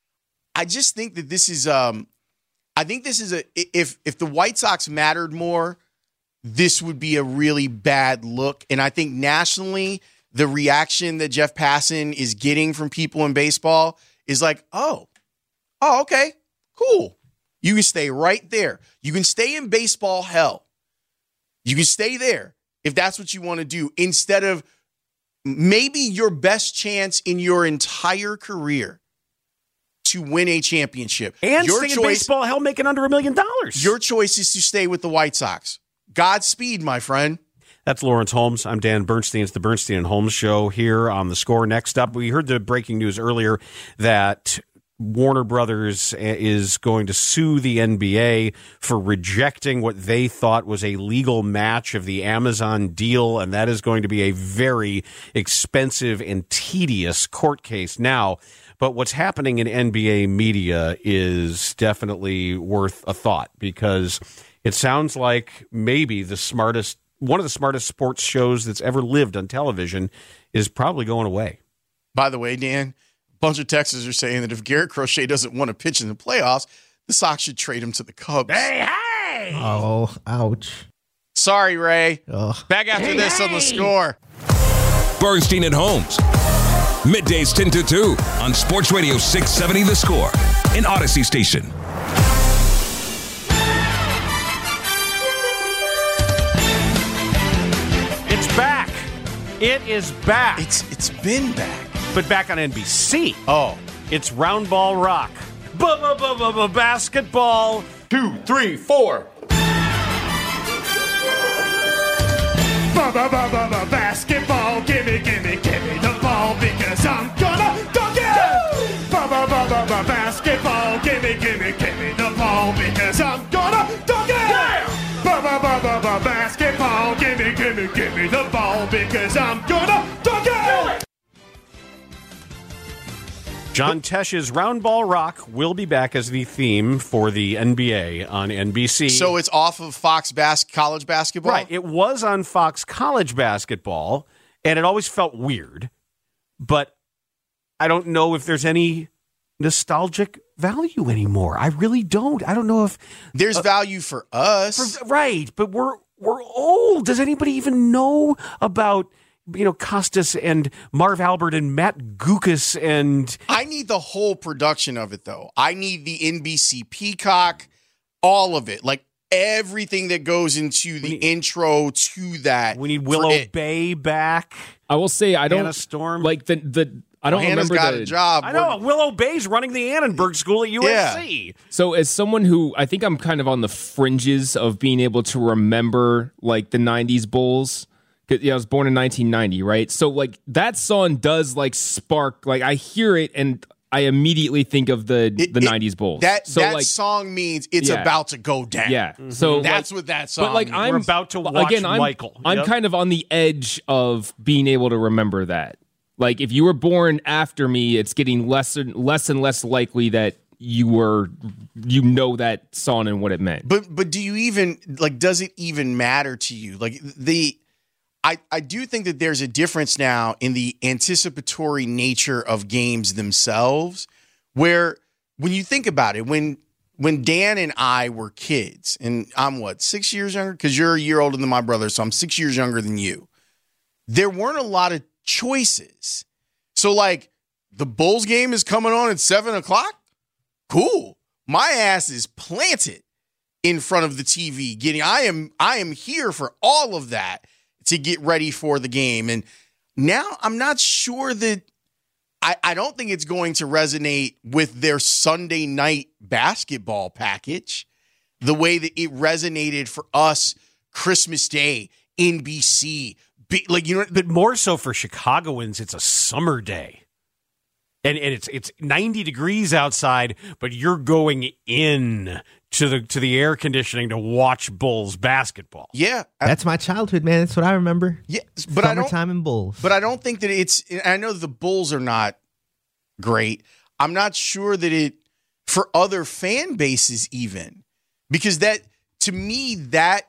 [SPEAKER 6] I just think that this is, um, I think this is a, if, if the White Sox mattered more, this would be a really bad look. And I think nationally, the reaction that Jeff Passan is getting from people in baseball is like, oh, oh, okay, cool. You can stay right there. You can stay in baseball hell. You can stay there if that's what you want to do instead of maybe your best chance in your entire career to win a championship.
[SPEAKER 5] And
[SPEAKER 6] your
[SPEAKER 5] stay in
[SPEAKER 6] choice,
[SPEAKER 5] baseball hell making under a million dollars.
[SPEAKER 6] Your choice is to stay with the White Sox. Godspeed, my friend.
[SPEAKER 5] That's Lawrence Holmes. I'm Dan Bernstein. It's the Bernstein and Holmes Show here on The Score. Next up, we heard the breaking news earlier that Warner Brothers is going to sue the N B A for rejecting what they thought was a legal match of the Amazon deal, and that is going to be a very expensive and tedious court case now. But what's happening in N B A media is definitely worth a thought, because it sounds like maybe the smartest, one of the smartest sports shows that's ever lived on television is probably going away.
[SPEAKER 6] By the way, Dan, a bunch of Texans are saying that if Garrett Crochet doesn't want to pitch in the playoffs, the Sox should trade him to the Cubs.
[SPEAKER 1] Hey, hey!
[SPEAKER 8] Oh, ouch.
[SPEAKER 6] Sorry, Ray.
[SPEAKER 8] Ugh.
[SPEAKER 6] Back after
[SPEAKER 1] Hey,
[SPEAKER 6] this
[SPEAKER 1] hey!
[SPEAKER 6] on The Score.
[SPEAKER 12] Bernstein and Holmes. Middays ten to two on Sports Radio six seventy The Score in Odyssey Station.
[SPEAKER 5] It's back. It is back.
[SPEAKER 6] It's It's been back.
[SPEAKER 5] But back on N B C.
[SPEAKER 6] Oh.
[SPEAKER 5] It's Round Ball Rock. Basketball.
[SPEAKER 1] Two, three, four.
[SPEAKER 3] Basketball, gimme, gimme, gimme the ball because I'm gonna dunk it! Basketball, gimme, gimme, gimme the ball because I'm gonna dunk it! Basketball, gimme, gimme, gimme the ball because I'm gonna dunk it!
[SPEAKER 5] John Tesh's Round Ball Rock will be back as the theme for the N B A on N B C.
[SPEAKER 6] So it's off of Fox bas- College Basketball?
[SPEAKER 5] Right. It was on Fox College Basketball, and it always felt weird. But I don't know if there's any nostalgic value anymore. I really don't. I don't know if
[SPEAKER 6] There's
[SPEAKER 5] uh,
[SPEAKER 6] value for us.
[SPEAKER 5] For, right, but we're we're old. Does anybody even know about, you know, Costas and Marv Albert and Matt Gukas and...
[SPEAKER 6] I need the whole production of it, though. I need the N B C Peacock, all of it. Like, everything that goes into the
[SPEAKER 5] need,
[SPEAKER 6] intro to that.
[SPEAKER 5] We need Willow Bay back.
[SPEAKER 7] I will say, I don't...
[SPEAKER 5] Hannah Storm.
[SPEAKER 7] Like, the... the I don't
[SPEAKER 6] well, Hannah's
[SPEAKER 7] remember
[SPEAKER 6] got
[SPEAKER 7] the,
[SPEAKER 6] a job.
[SPEAKER 5] I know. Willow Bay's running the Annenberg School at U S C.
[SPEAKER 6] Yeah.
[SPEAKER 7] So as someone who, I think I'm kind of on the fringes of being able to remember, like, the nineties Bulls. Because, yeah, I was born in nineteen ninety, right? So, like, that song does, like, spark. Like, I hear it, and I immediately think of the,
[SPEAKER 6] It-
[SPEAKER 7] the
[SPEAKER 6] it-
[SPEAKER 7] nineties Bulls.
[SPEAKER 6] That,
[SPEAKER 7] so,
[SPEAKER 6] that
[SPEAKER 7] like,
[SPEAKER 6] song means it's
[SPEAKER 7] Yeah.
[SPEAKER 6] about to go down.
[SPEAKER 7] yeah. So
[SPEAKER 6] That's
[SPEAKER 7] like,
[SPEAKER 6] what that song
[SPEAKER 7] But, like,
[SPEAKER 6] means.
[SPEAKER 7] I'm
[SPEAKER 5] We're about to watch
[SPEAKER 7] again, I'm,
[SPEAKER 5] Michael.
[SPEAKER 7] I'm
[SPEAKER 5] Yep.
[SPEAKER 7] kind of on the edge of being able to remember that. Like, if you were born after me, it's getting less and less and less likely that you were, you know that song and what it meant.
[SPEAKER 6] But but do you even, like, does it even matter to you? Like, the I, I do think that there's a difference now in the anticipatory nature of games themselves, where when you think about it, when when Dan and I were kids, and I'm what, six years younger? Because you're a year older than my brother, so I'm six years younger than you. There weren't a lot of choices. So, like, the Bulls game is coming on at seven o'clock? Cool. My ass is planted in front of the T V. Getting, I am, I am here for all of that to get ready for the game. And now I'm not sure that I, I don't think it's going to resonate with their Sunday night basketball package the way that it resonated for us Christmas Day, N B C. Be, like, you know,
[SPEAKER 5] But more so for Chicagoans, it's a summer day. And and it's it's ninety degrees outside, but you're going in to the to the air conditioning to watch Bulls basketball.
[SPEAKER 6] Yeah, I,
[SPEAKER 8] That's my childhood, man. That's what I remember.
[SPEAKER 6] yeah, but I don't.
[SPEAKER 8] Summertime and Bulls.
[SPEAKER 6] But I don't think that it's. I know the Bulls are not great. I'm not sure that it for other fan bases even, because that to me that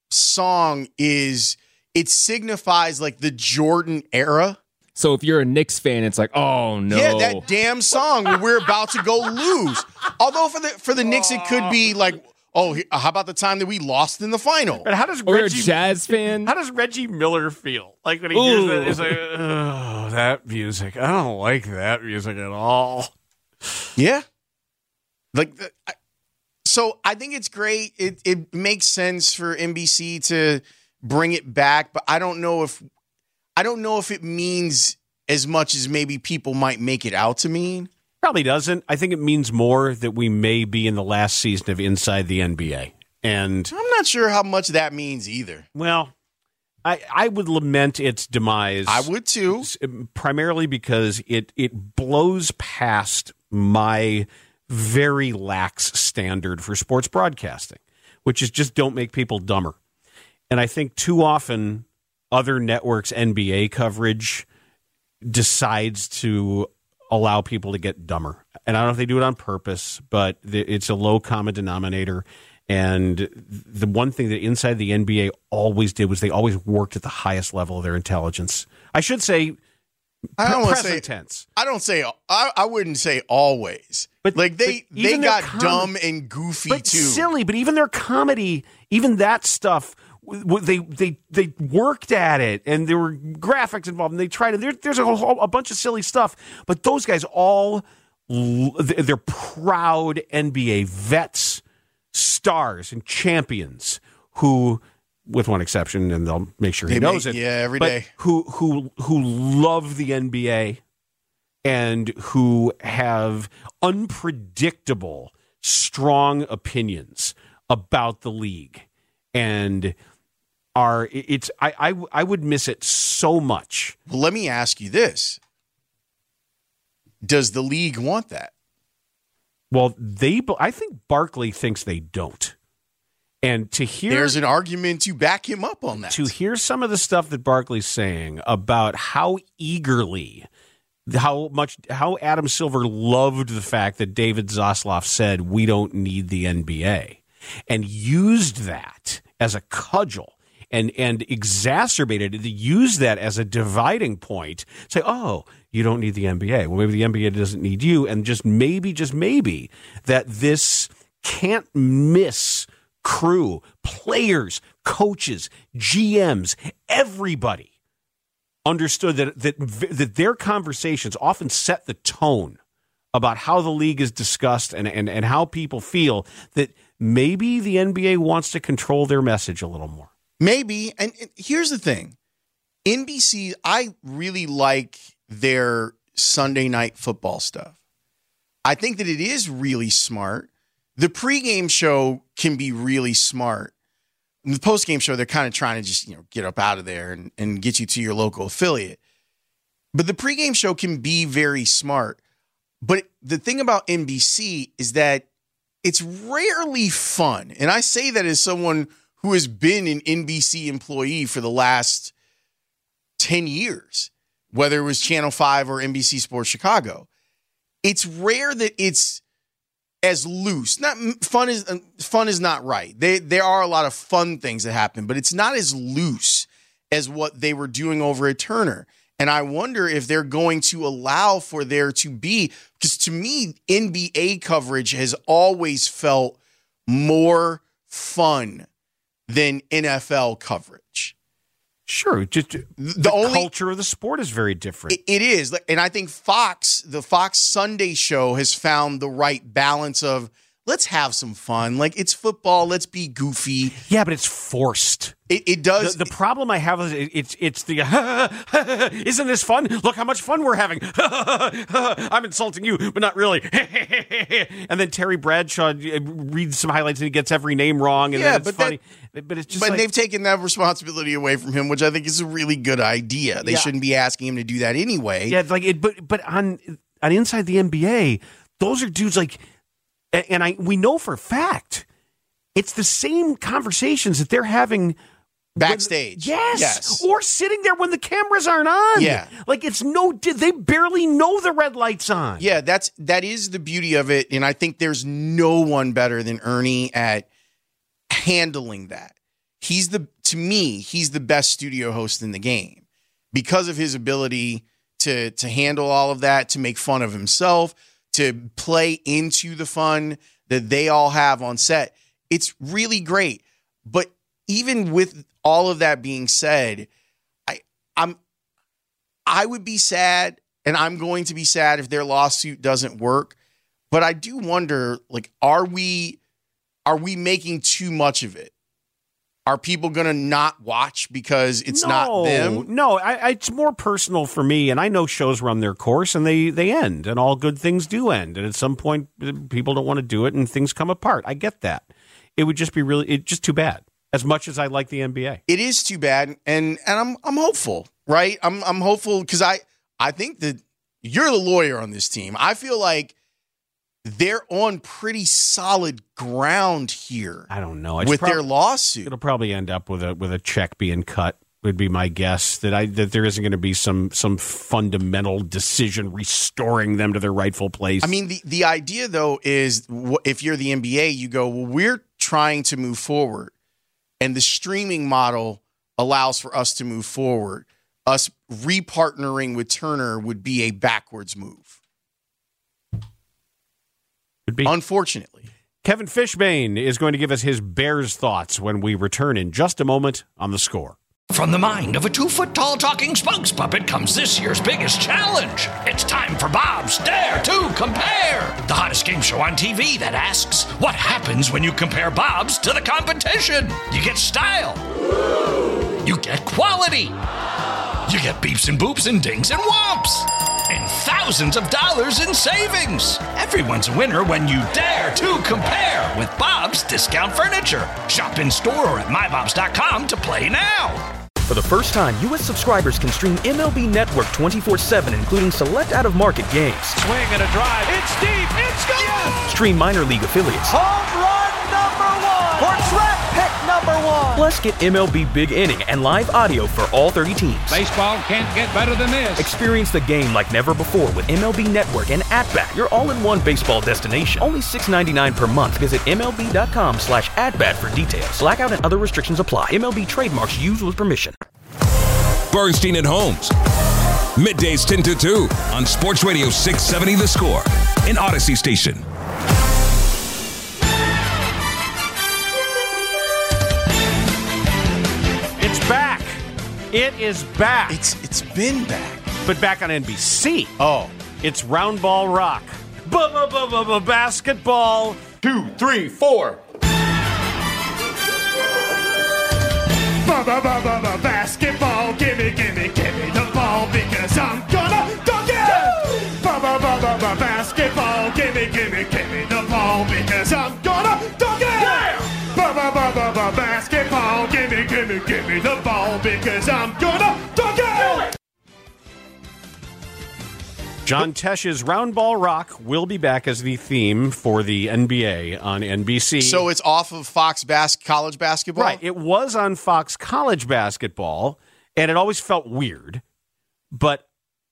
[SPEAKER 6] song is it signifies like the Jordan era.
[SPEAKER 7] So if you're a Knicks fan, it's like, oh no,
[SPEAKER 6] Yeah, that damn song where we're about to go lose. Although for the for the Knicks it could be like, oh, how about the time that we lost in the final?
[SPEAKER 5] But how does
[SPEAKER 7] or
[SPEAKER 5] Reggie,
[SPEAKER 7] a Jazz fan.
[SPEAKER 5] How does Reggie Miller feel? Like when he
[SPEAKER 7] Ooh.
[SPEAKER 5] hears that, he's like, oh, that music. I don't like that music at all.
[SPEAKER 6] Yeah. Like, the, I, so I think it's great. It it makes sense for N B C to bring it back, but I don't know if I don't know if it means as much as maybe people might make it out to mean.
[SPEAKER 5] Probably doesn't. I think it means more that we may be in the last season of Inside the N B A. And
[SPEAKER 6] I'm not sure how much that means either.
[SPEAKER 5] well, I, I would lament its demise.
[SPEAKER 6] I would too.
[SPEAKER 5] Primarily because it it blows past my very lax standard for sports broadcasting, which is just don't make people dumber. And I think too often other networks' N B A coverage decides to allow people to get dumber. And I don't know if they do it on purpose, but it's a low common denominator. And the one thing that inside the N B A always did was they always worked at the highest level of their intelligence. I should say,
[SPEAKER 6] I don't
[SPEAKER 5] present
[SPEAKER 6] say,
[SPEAKER 5] tense.
[SPEAKER 6] I don't say. I, I wouldn't say always. But like they
[SPEAKER 5] but
[SPEAKER 6] they got
[SPEAKER 5] com-
[SPEAKER 6] dumb and goofy
[SPEAKER 5] but
[SPEAKER 6] too.
[SPEAKER 5] Silly. But even their comedy, even that stuff, they they they worked at it, and there were graphics involved, and they tried to. There, there's a, whole, a bunch of silly stuff. But those guys all, they're proud N B A vets, stars, and champions who, with one exception, and they'll make sure he
[SPEAKER 6] They
[SPEAKER 5] knows
[SPEAKER 6] make-
[SPEAKER 5] it.
[SPEAKER 6] yeah, every
[SPEAKER 5] but
[SPEAKER 6] day.
[SPEAKER 5] Who who who love the N B A and who have unpredictable, strong opinions about the league, and are it's I I, I would miss it so much.
[SPEAKER 6] Well, let me ask you this: does the league want that?
[SPEAKER 5] Well, they I think Barkley thinks they don't. And to hear
[SPEAKER 6] There's an argument to back him up on that.
[SPEAKER 5] To hear some of the stuff that Barkley's saying about how eagerly, how much, how Adam Silver loved the fact that David Zaslav said we don't need the N B A, and used that as a cudgel and and exacerbated it, used that as a dividing point. Say, oh, you don't need the N B A. Well, maybe the N B A doesn't need you, and just maybe, just maybe that this can't miss crew, players, coaches, G Ms, everybody understood that that that their conversations often set the tone about how the league is discussed and, and, and how people feel, that maybe the N B A wants to control their message a little more.
[SPEAKER 6] Maybe. And and here's the thing. N B C, I really like their Sunday night football stuff. I think that it is really smart. The pregame show can be really smart. In the postgame show, they're kind of trying to just, you know, get up out of there and, and get you to your local affiliate. But the pregame show can be very smart. But the thing about N B C is that it's rarely fun. And I say that as someone who has been an N B C employee for the last ten years, whether it was Channel five or N B C Sports Chicago. It's rare that it's as loose. Not fun is fun is not right. They, there are a lot of fun things that happen, but it's not as loose as what they were doing over at Turner. And I wonder if they're going to allow for there to be, because to me, N B A coverage has always felt more fun than N F L coverage.
[SPEAKER 5] Sure, just
[SPEAKER 6] the,
[SPEAKER 5] the
[SPEAKER 6] only
[SPEAKER 5] culture of the sport is very different.
[SPEAKER 6] It, it is, and I think Fox, the Fox Sunday show, has found the right balance of let's have some fun. Like, it's football, let's be goofy.
[SPEAKER 5] Yeah, but it's forced.
[SPEAKER 6] It, it does.
[SPEAKER 5] The, the problem I have is it, it's it's the isn't this fun? Look how much fun we're having. I'm insulting you, but not really. And then Terry Bradshaw reads some highlights and he gets every name wrong, and
[SPEAKER 6] yeah,
[SPEAKER 5] then it's
[SPEAKER 6] but
[SPEAKER 5] funny.
[SPEAKER 6] That,
[SPEAKER 5] but it's just
[SPEAKER 6] but
[SPEAKER 5] like,
[SPEAKER 6] they've taken that responsibility away from him, which I think is a really good idea. They
[SPEAKER 5] Yeah.
[SPEAKER 6] shouldn't be asking him to do that anyway.
[SPEAKER 5] Yeah, like it, but but on on inside the N B A, those are dudes like, and I we know for a fact it's the same conversations that they're having
[SPEAKER 6] backstage.
[SPEAKER 5] When, yes,
[SPEAKER 6] yes,
[SPEAKER 5] or sitting there when the cameras aren't on.
[SPEAKER 6] Yeah,
[SPEAKER 5] like it's no, they barely know the red light's on.
[SPEAKER 6] Yeah, that's that is the beauty of it, and I think there's no one better than Ernie at handling that. He's the to me, he's the best studio host in the game because of his ability to to handle all of that, to make fun of himself, to play into the fun that they all have on set. It's really great. But even with all of that being said, I I'm I would be sad, and I'm going to be sad if their lawsuit doesn't work. But I do wonder, like, are we are we making too much of it? Are people going to not watch because it's
[SPEAKER 5] no,
[SPEAKER 6] not them?
[SPEAKER 5] No, I, I, it's more personal for me, and I know shows run their course, and they, they end, and all good things do end, and at some point, people don't want to do it, and things come apart. I get that. It would just be really, it's just too bad. As much as I like the N B A.
[SPEAKER 6] It is too bad, and and I'm I'm hopeful, right? I'm I'm hopeful because I I think that you're the lawyer on this team. I feel like they're on pretty solid ground here.
[SPEAKER 5] I don't know. It's
[SPEAKER 6] with
[SPEAKER 5] prob-
[SPEAKER 6] their lawsuit.
[SPEAKER 5] It'll probably end up with a with a check being cut. Would be my guess that I that there isn't going to be some some fundamental decision restoring them to their rightful place.
[SPEAKER 6] I mean, the the idea though is if you're the N B A, you go, well, we're trying to move forward. And the streaming model allows for us to move forward. Us repartnering with Turner would be a backwards move.
[SPEAKER 5] Could be.
[SPEAKER 6] Unfortunately.
[SPEAKER 5] Kevin Fishbane is going to give us his Bears thoughts when we return in just a moment on The Score.
[SPEAKER 1] From the mind of a two-foot-tall talking spokes puppet comes this year's biggest challenge. It's time for Bob's Dare to Compare, the hottest game show on T V that asks, what happens when you compare Bob's to the competition? You get style. You get quality. You get beeps and boops and dings and whomps. And thousands of dollars in savings. Everyone's a winner when you dare to compare with Bob's Discount Furniture. Shop in store or at my bobs dot com to play now.
[SPEAKER 2] For the first time, U S subscribers can stream M L B Network twenty-four seven, including select out-of-market games.
[SPEAKER 11] Swing and a drive. It's deep. It's gone. Yes.
[SPEAKER 2] Stream minor league affiliates.
[SPEAKER 11] Home run number one. Or draft pick number one.
[SPEAKER 2] Plus, get M L B Big Inning and live audio for all thirty teams.
[SPEAKER 11] Baseball can't get better than this.
[SPEAKER 2] Experience the game like never before with M L B Network and At-Bat, your all-in-one baseball destination. Only six ninety-nine per month. Visit M L B dot com slash at-bat for details. Blackout and other restrictions apply. M L B trademarks used with permission.
[SPEAKER 12] Bernstein and Holmes. Middays ten to two on Sports Radio six seventy The Score and Odyssey Station.
[SPEAKER 5] It's back. It is back.
[SPEAKER 6] It's it's been back.
[SPEAKER 5] But back on N B C.
[SPEAKER 6] Oh.
[SPEAKER 5] It's Round Ball Rock. Basketball.
[SPEAKER 6] Two, three, four.
[SPEAKER 3] Basketball, gimme, gimme, gimme the ball because I'm gonna dunk it! Basketball, gimme, gimme, gimme the ball because I'm gonna dunk it! Basketball, gimme, gimme, gimme the ball because I'm gonna dunk it!
[SPEAKER 5] John Tesh's Round Ball Rock will be back as the theme for the N B A on N B C.
[SPEAKER 6] So it's off of Fox bas- College Basketball?
[SPEAKER 5] Right. It was on Fox College Basketball, and it always felt weird. But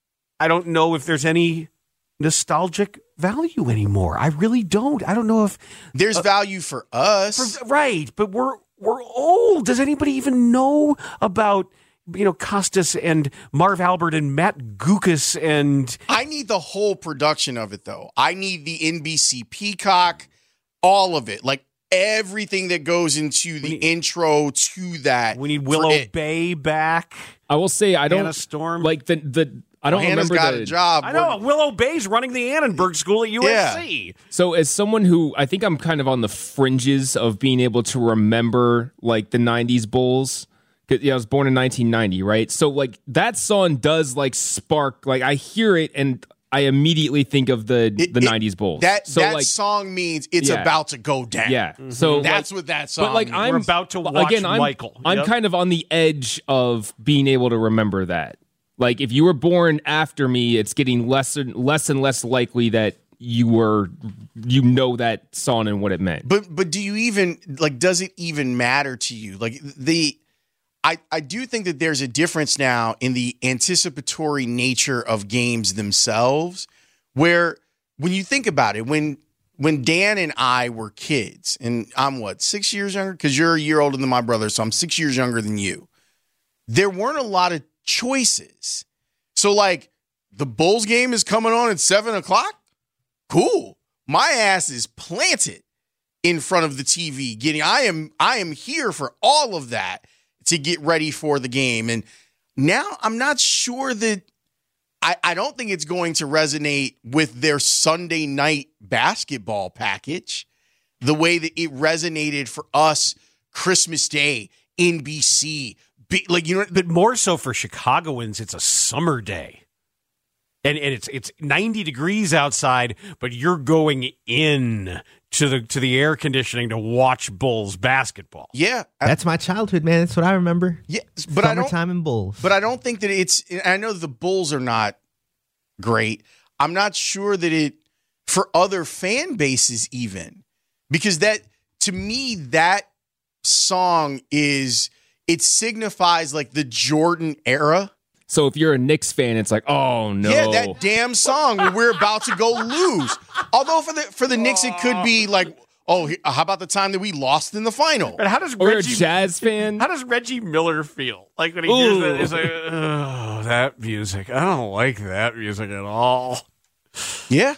[SPEAKER 5] I don't know if there's any nostalgic value anymore. I really don't. I don't know if...
[SPEAKER 6] There's uh, value for us.
[SPEAKER 5] For, right, but we're we're old. Does anybody even know about... you know, Costas and Marv Albert and Matt Gukas and...
[SPEAKER 6] I need the whole production of it, though. I need the N B C Peacock, all of it. Like, everything that goes into the need, intro to that.
[SPEAKER 5] We need Willow Bay back.
[SPEAKER 7] I will say, I don't...
[SPEAKER 5] Hannah Storm.
[SPEAKER 7] Like, the... the I don't
[SPEAKER 6] well, Hannah's
[SPEAKER 7] remember
[SPEAKER 6] got
[SPEAKER 7] the...
[SPEAKER 6] a job.
[SPEAKER 5] I know. Willow Bay's running the Annenberg School at U S C.
[SPEAKER 6] Yeah.
[SPEAKER 7] So as someone who... I think I'm kind of on the fringes of being able to remember, like, the nineties Bulls... Yeah, I was born in nineteen ninety, right? So, like, that song does, like, spark, like, I hear it and I immediately think of the
[SPEAKER 6] it,
[SPEAKER 7] the
[SPEAKER 6] it,
[SPEAKER 7] nineties Bulls.
[SPEAKER 6] That,
[SPEAKER 7] so,
[SPEAKER 6] that
[SPEAKER 7] like,
[SPEAKER 6] song means it's
[SPEAKER 7] yeah.
[SPEAKER 6] about to go down.
[SPEAKER 7] Yeah. Mm-hmm. So
[SPEAKER 6] that's
[SPEAKER 7] like,
[SPEAKER 6] what that song
[SPEAKER 7] But, like,
[SPEAKER 6] means.
[SPEAKER 7] I'm
[SPEAKER 5] We're about to watch
[SPEAKER 7] again, I'm,
[SPEAKER 5] Michael.
[SPEAKER 7] I'm
[SPEAKER 5] yep.
[SPEAKER 7] kind of on the edge of being able to remember that. Like, if you were born after me, it's getting less and less and less likely that you were, you know that song and what it meant.
[SPEAKER 6] But, but do you even, like, does it even matter to you? Like, the... I, I do think that there's a difference now in the anticipatory nature of games themselves, where when you think about it, when when Dan and I were kids, and I'm what, six years younger? Because you're a year older than my brother, so I'm six years younger than you. There weren't a lot of choices. So, like, the Bulls game is coming on at seven o'clock? Cool. My ass is planted in front of the T V. Getting, I am I am here for all of that to get ready for the game. And now I'm not sure that I, I don't think it's going to resonate with their Sunday night basketball package the way that it resonated for us Christmas Day, N B C. Be, like, you know,
[SPEAKER 5] but more so for Chicagoans, it's a summer day. And and it's it's ninety degrees outside, but you're going in to the to the air conditioning to watch Bulls basketball.
[SPEAKER 6] Yeah,
[SPEAKER 8] that's my childhood, man. That's what I remember.
[SPEAKER 6] Yeah, but I don't.
[SPEAKER 8] Summertime and Bulls.
[SPEAKER 6] But I don't think that it's. I know the Bulls are not great. I'm not sure that it for other fan bases even, because that to me that song is it signifies like the Jordan era.
[SPEAKER 7] So if you're a Knicks fan, it's like, oh no,
[SPEAKER 6] yeah, that damn song where we're about to go lose. Although for the for the Knicks, it could be like, oh, how about the time that we lost in the final?
[SPEAKER 5] And how does
[SPEAKER 7] or
[SPEAKER 5] Reggie,
[SPEAKER 7] a Jazz fan?
[SPEAKER 5] How does Reggie Miller feel like when he hears that? He's like, oh, that music. I don't like that music at all.
[SPEAKER 6] Yeah,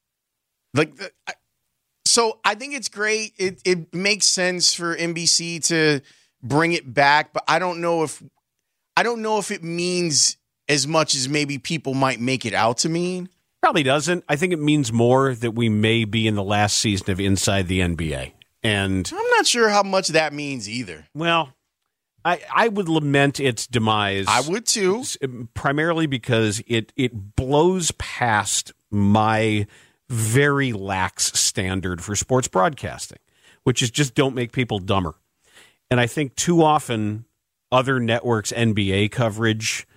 [SPEAKER 6] like the, I, so. I think it's great. It it makes sense for N B C to bring it back, but I don't know if. I don't know if it means as much as maybe people might make it out to mean.
[SPEAKER 5] Probably doesn't. I think it means more that we may be in the last season of Inside the N B A. And
[SPEAKER 6] I'm not sure how much that means either.
[SPEAKER 5] Well, I, I would lament its demise.
[SPEAKER 6] I would too.
[SPEAKER 5] Primarily because it it blows past my very lax standard for sports broadcasting, which is just don't make people dumber. And I think too often other networks' N B A coverage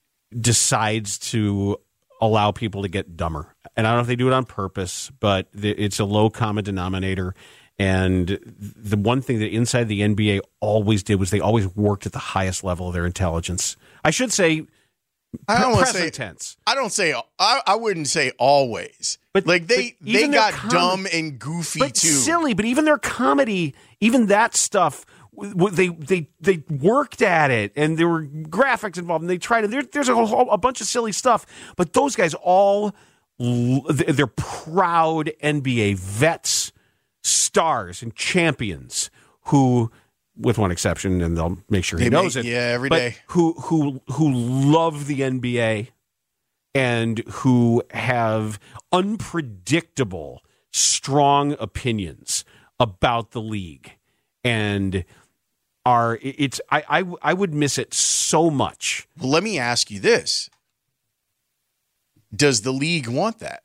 [SPEAKER 5] decides to allow people to get dumber. And I don't know if they do it on purpose, but it's a low common denominator. And the one thing that Inside the N B A always did was they always worked at the highest level of their intelligence. I should say
[SPEAKER 6] I don't want to
[SPEAKER 5] present
[SPEAKER 6] say
[SPEAKER 5] tense.
[SPEAKER 6] I don't say I, I wouldn't say always. But like they
[SPEAKER 5] but
[SPEAKER 6] they got
[SPEAKER 5] com-
[SPEAKER 6] dumb and goofy
[SPEAKER 5] but
[SPEAKER 6] too.
[SPEAKER 5] Silly, but even their comedy, even that stuff, they they they worked at it, and there were graphics involved, and they tried to. There, there's a whole, a bunch of silly stuff, but those guys all they're proud N B A vets, stars, and champions who, with one exception, and they'll make sure he
[SPEAKER 6] They
[SPEAKER 5] knows
[SPEAKER 6] make-
[SPEAKER 5] it.
[SPEAKER 6] yeah, every
[SPEAKER 5] but
[SPEAKER 6] day.
[SPEAKER 5] Who who who love the N B A and who have unpredictable, strong opinions about the league, and are it's I, I I would miss it so much.
[SPEAKER 6] Well, let me ask you this. Does the league want that?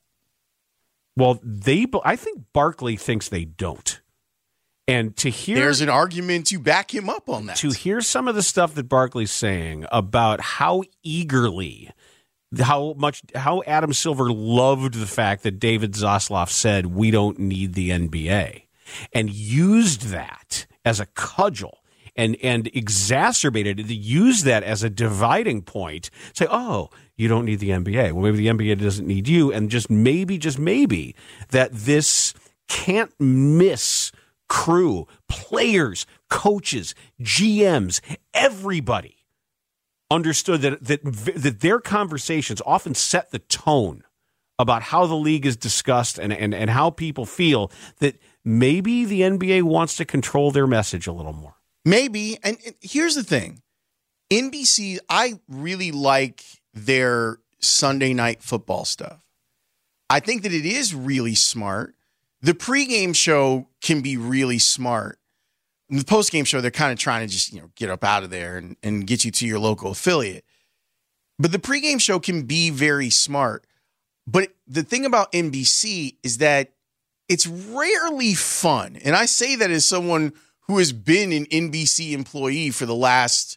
[SPEAKER 5] Well, they I think Barkley thinks they don't. And to hear
[SPEAKER 6] There's an argument to back him up on that.
[SPEAKER 5] To hear some of the stuff that Barkley's saying about how eagerly, how much, how Adam Silver loved the fact that David Zaslav said we don't need the N B A, and used that as a cudgel and and exacerbated it, used that as a dividing point. Say, oh, you don't need the N B A. Well, maybe the N B A doesn't need you, and just maybe, just maybe that this can't miss crew, players, coaches, G Ms, everybody understood that that that their conversations often set the tone about how the league is discussed and, and, and how people feel, that maybe the N B A wants to control their message a little more.
[SPEAKER 6] Maybe. And, and here's the thing. N B C, I really like their Sunday night football stuff. I think that it is really smart. The pregame show can be really smart. In the postgame show, they're kind of trying to just, you know, get up out of there and, and get you to your local affiliate. But the pregame show can be very smart. But the thing about N B C is that it's rarely fun. And I say that as someone who has been an N B C employee for the last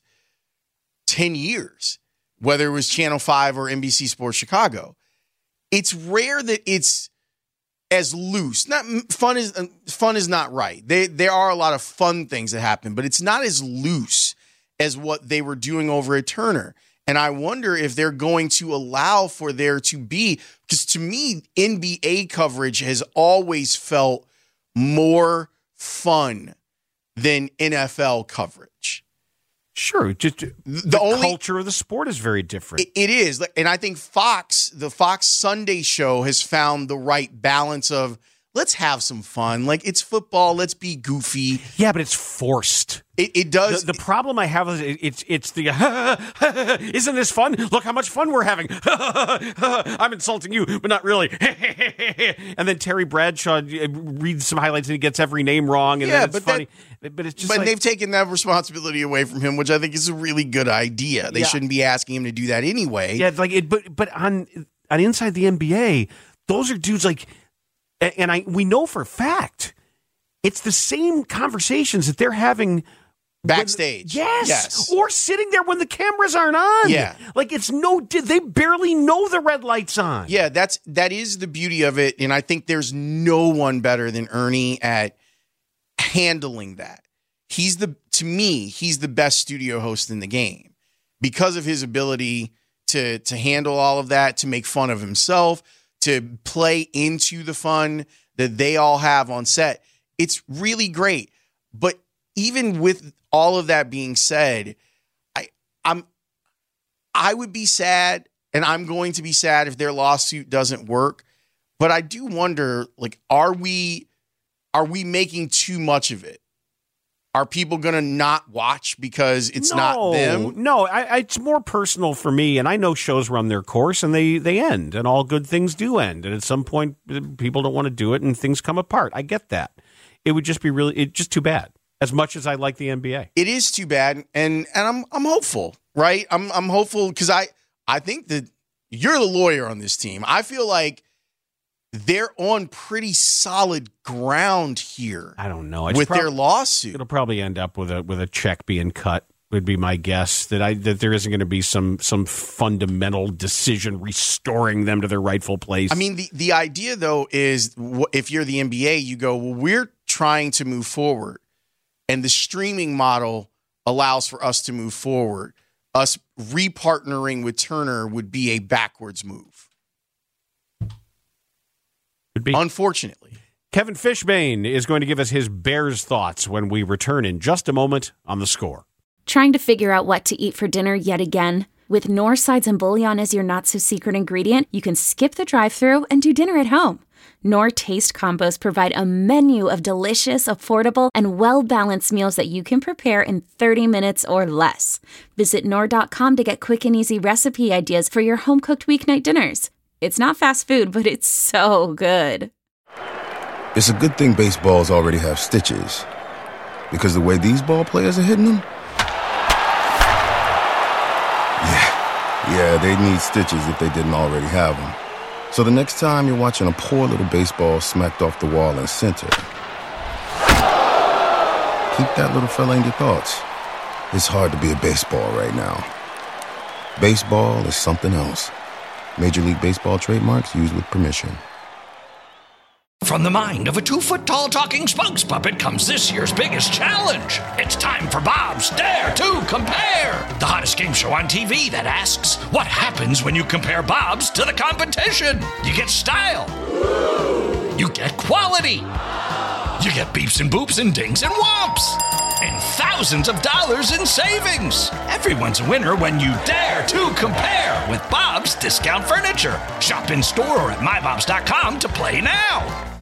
[SPEAKER 6] ten years, whether it was Channel five or N B C Sports Chicago. It's rare that it's as loose. Not fun is fun is not right. They, there are a lot of fun things that happen, but it's not as loose as what they were doing over at Turner. And I wonder if they're going to allow for there to be, because to me, N B A coverage has always felt more fun than N F L coverage.
[SPEAKER 5] Sure, just the, the only, culture of the sport is very different.
[SPEAKER 6] It, it is, and I think Fox, the Fox Sunday show, has found the right balance of let's have some fun. Like, it's football, let's be goofy.
[SPEAKER 5] Yeah, but it's forced.
[SPEAKER 6] It, it does.
[SPEAKER 5] The, the problem I have is it, it's it's the isn't this fun? Look how much fun we're having. I'm insulting you, but not really. And then Terry Bradshaw reads some highlights and he gets every name wrong, and
[SPEAKER 6] yeah,
[SPEAKER 5] then it's
[SPEAKER 6] but
[SPEAKER 5] funny.
[SPEAKER 6] That,
[SPEAKER 5] but it's just
[SPEAKER 6] but
[SPEAKER 5] like,
[SPEAKER 6] they've taken that responsibility away from him, which I think is a really good idea. They
[SPEAKER 5] yeah.
[SPEAKER 6] shouldn't be asking him to do that anyway.
[SPEAKER 5] Yeah, like it, but but on on Inside the N B A, those are dudes like, and I we know for a fact, it's the same conversations that they're having
[SPEAKER 6] backstage.
[SPEAKER 5] When, yes,
[SPEAKER 6] yes,
[SPEAKER 5] or sitting there when the cameras aren't on.
[SPEAKER 6] Yeah,
[SPEAKER 5] like it's no, they barely know the red light's on.
[SPEAKER 6] Yeah, that's that is the beauty of it, and I think there's no one better than Ernie at handling that. He's the to me, he's the best studio host in the game because of his ability to to handle all of that, to make fun of himself, to play into the fun that they all have on set. It's really great. But even with all of that being said, I I'm I would be sad, and I'm going to be sad if their lawsuit doesn't work. But I do wonder, like, are we are we making too much of it? Are people going to not watch because it's
[SPEAKER 5] no,
[SPEAKER 6] not them?
[SPEAKER 5] No, I, I, it's more personal for me, and I know shows run their course, and they, they end, and all good things do end, and at some point, people don't want to do it, and things come apart. I get that. It would just be really, it's just too bad, as much as I like the N B A.
[SPEAKER 6] It is too bad, and and I'm I'm hopeful, right? I'm I'm hopeful because I, I think that you're the lawyer on this team. I feel like they're on pretty solid ground here.
[SPEAKER 5] I don't know. It's
[SPEAKER 6] with
[SPEAKER 5] prob-
[SPEAKER 6] their lawsuit.
[SPEAKER 5] It'll probably end up with a with a check being cut, would be my guess. That I that there isn't going to be some some fundamental decision restoring them to their rightful place.
[SPEAKER 6] I mean, the, the idea, though, is if you're the N B A, you go, well, we're trying to move forward, and the streaming model allows for us to move forward. Us repartnering with Turner would be a backwards move.
[SPEAKER 5] Could be.
[SPEAKER 6] Unfortunately.
[SPEAKER 5] Kevin Fishbane is going to give us his Bears thoughts when we return in just a moment on The Score.
[SPEAKER 14] Trying to figure out what to eat for dinner yet again? With Knorr sides and bouillon as your not-so-secret ingredient, you can skip the drive-thru and do dinner at home. Knorr Taste Combos provide a menu of delicious, affordable, and well-balanced meals that you can prepare in thirty minutes or less. Visit Knorr dot com to get quick and easy recipe ideas for your home-cooked weeknight dinners. It's not fast food, but it's so good.
[SPEAKER 15] It's a good thing baseballs already have stitches. Because the way these ball players are hitting them? Yeah, yeah, they'd need stitches if they didn't already have them. So the next time you're watching a poor little baseball smacked off the wall in center, keep that little fella in your thoughts. It's hard to be a baseball right now. Baseball is something else. Major League Baseball trademarks used with permission.
[SPEAKER 1] From the mind of a two-foot-tall talking spokes puppet comes this year's biggest challenge. It's time for Bob's Dare to Compare, the hottest game show on T V that asks, what happens when you compare Bob's to the competition? You get style. You get quality. You get beeps and boops and dings and whomps. And thousands of dollars in savings. Everyone's a winner when you dare to compare with Bob's Discount Furniture. Shop in store or at my bobs dot com to play now.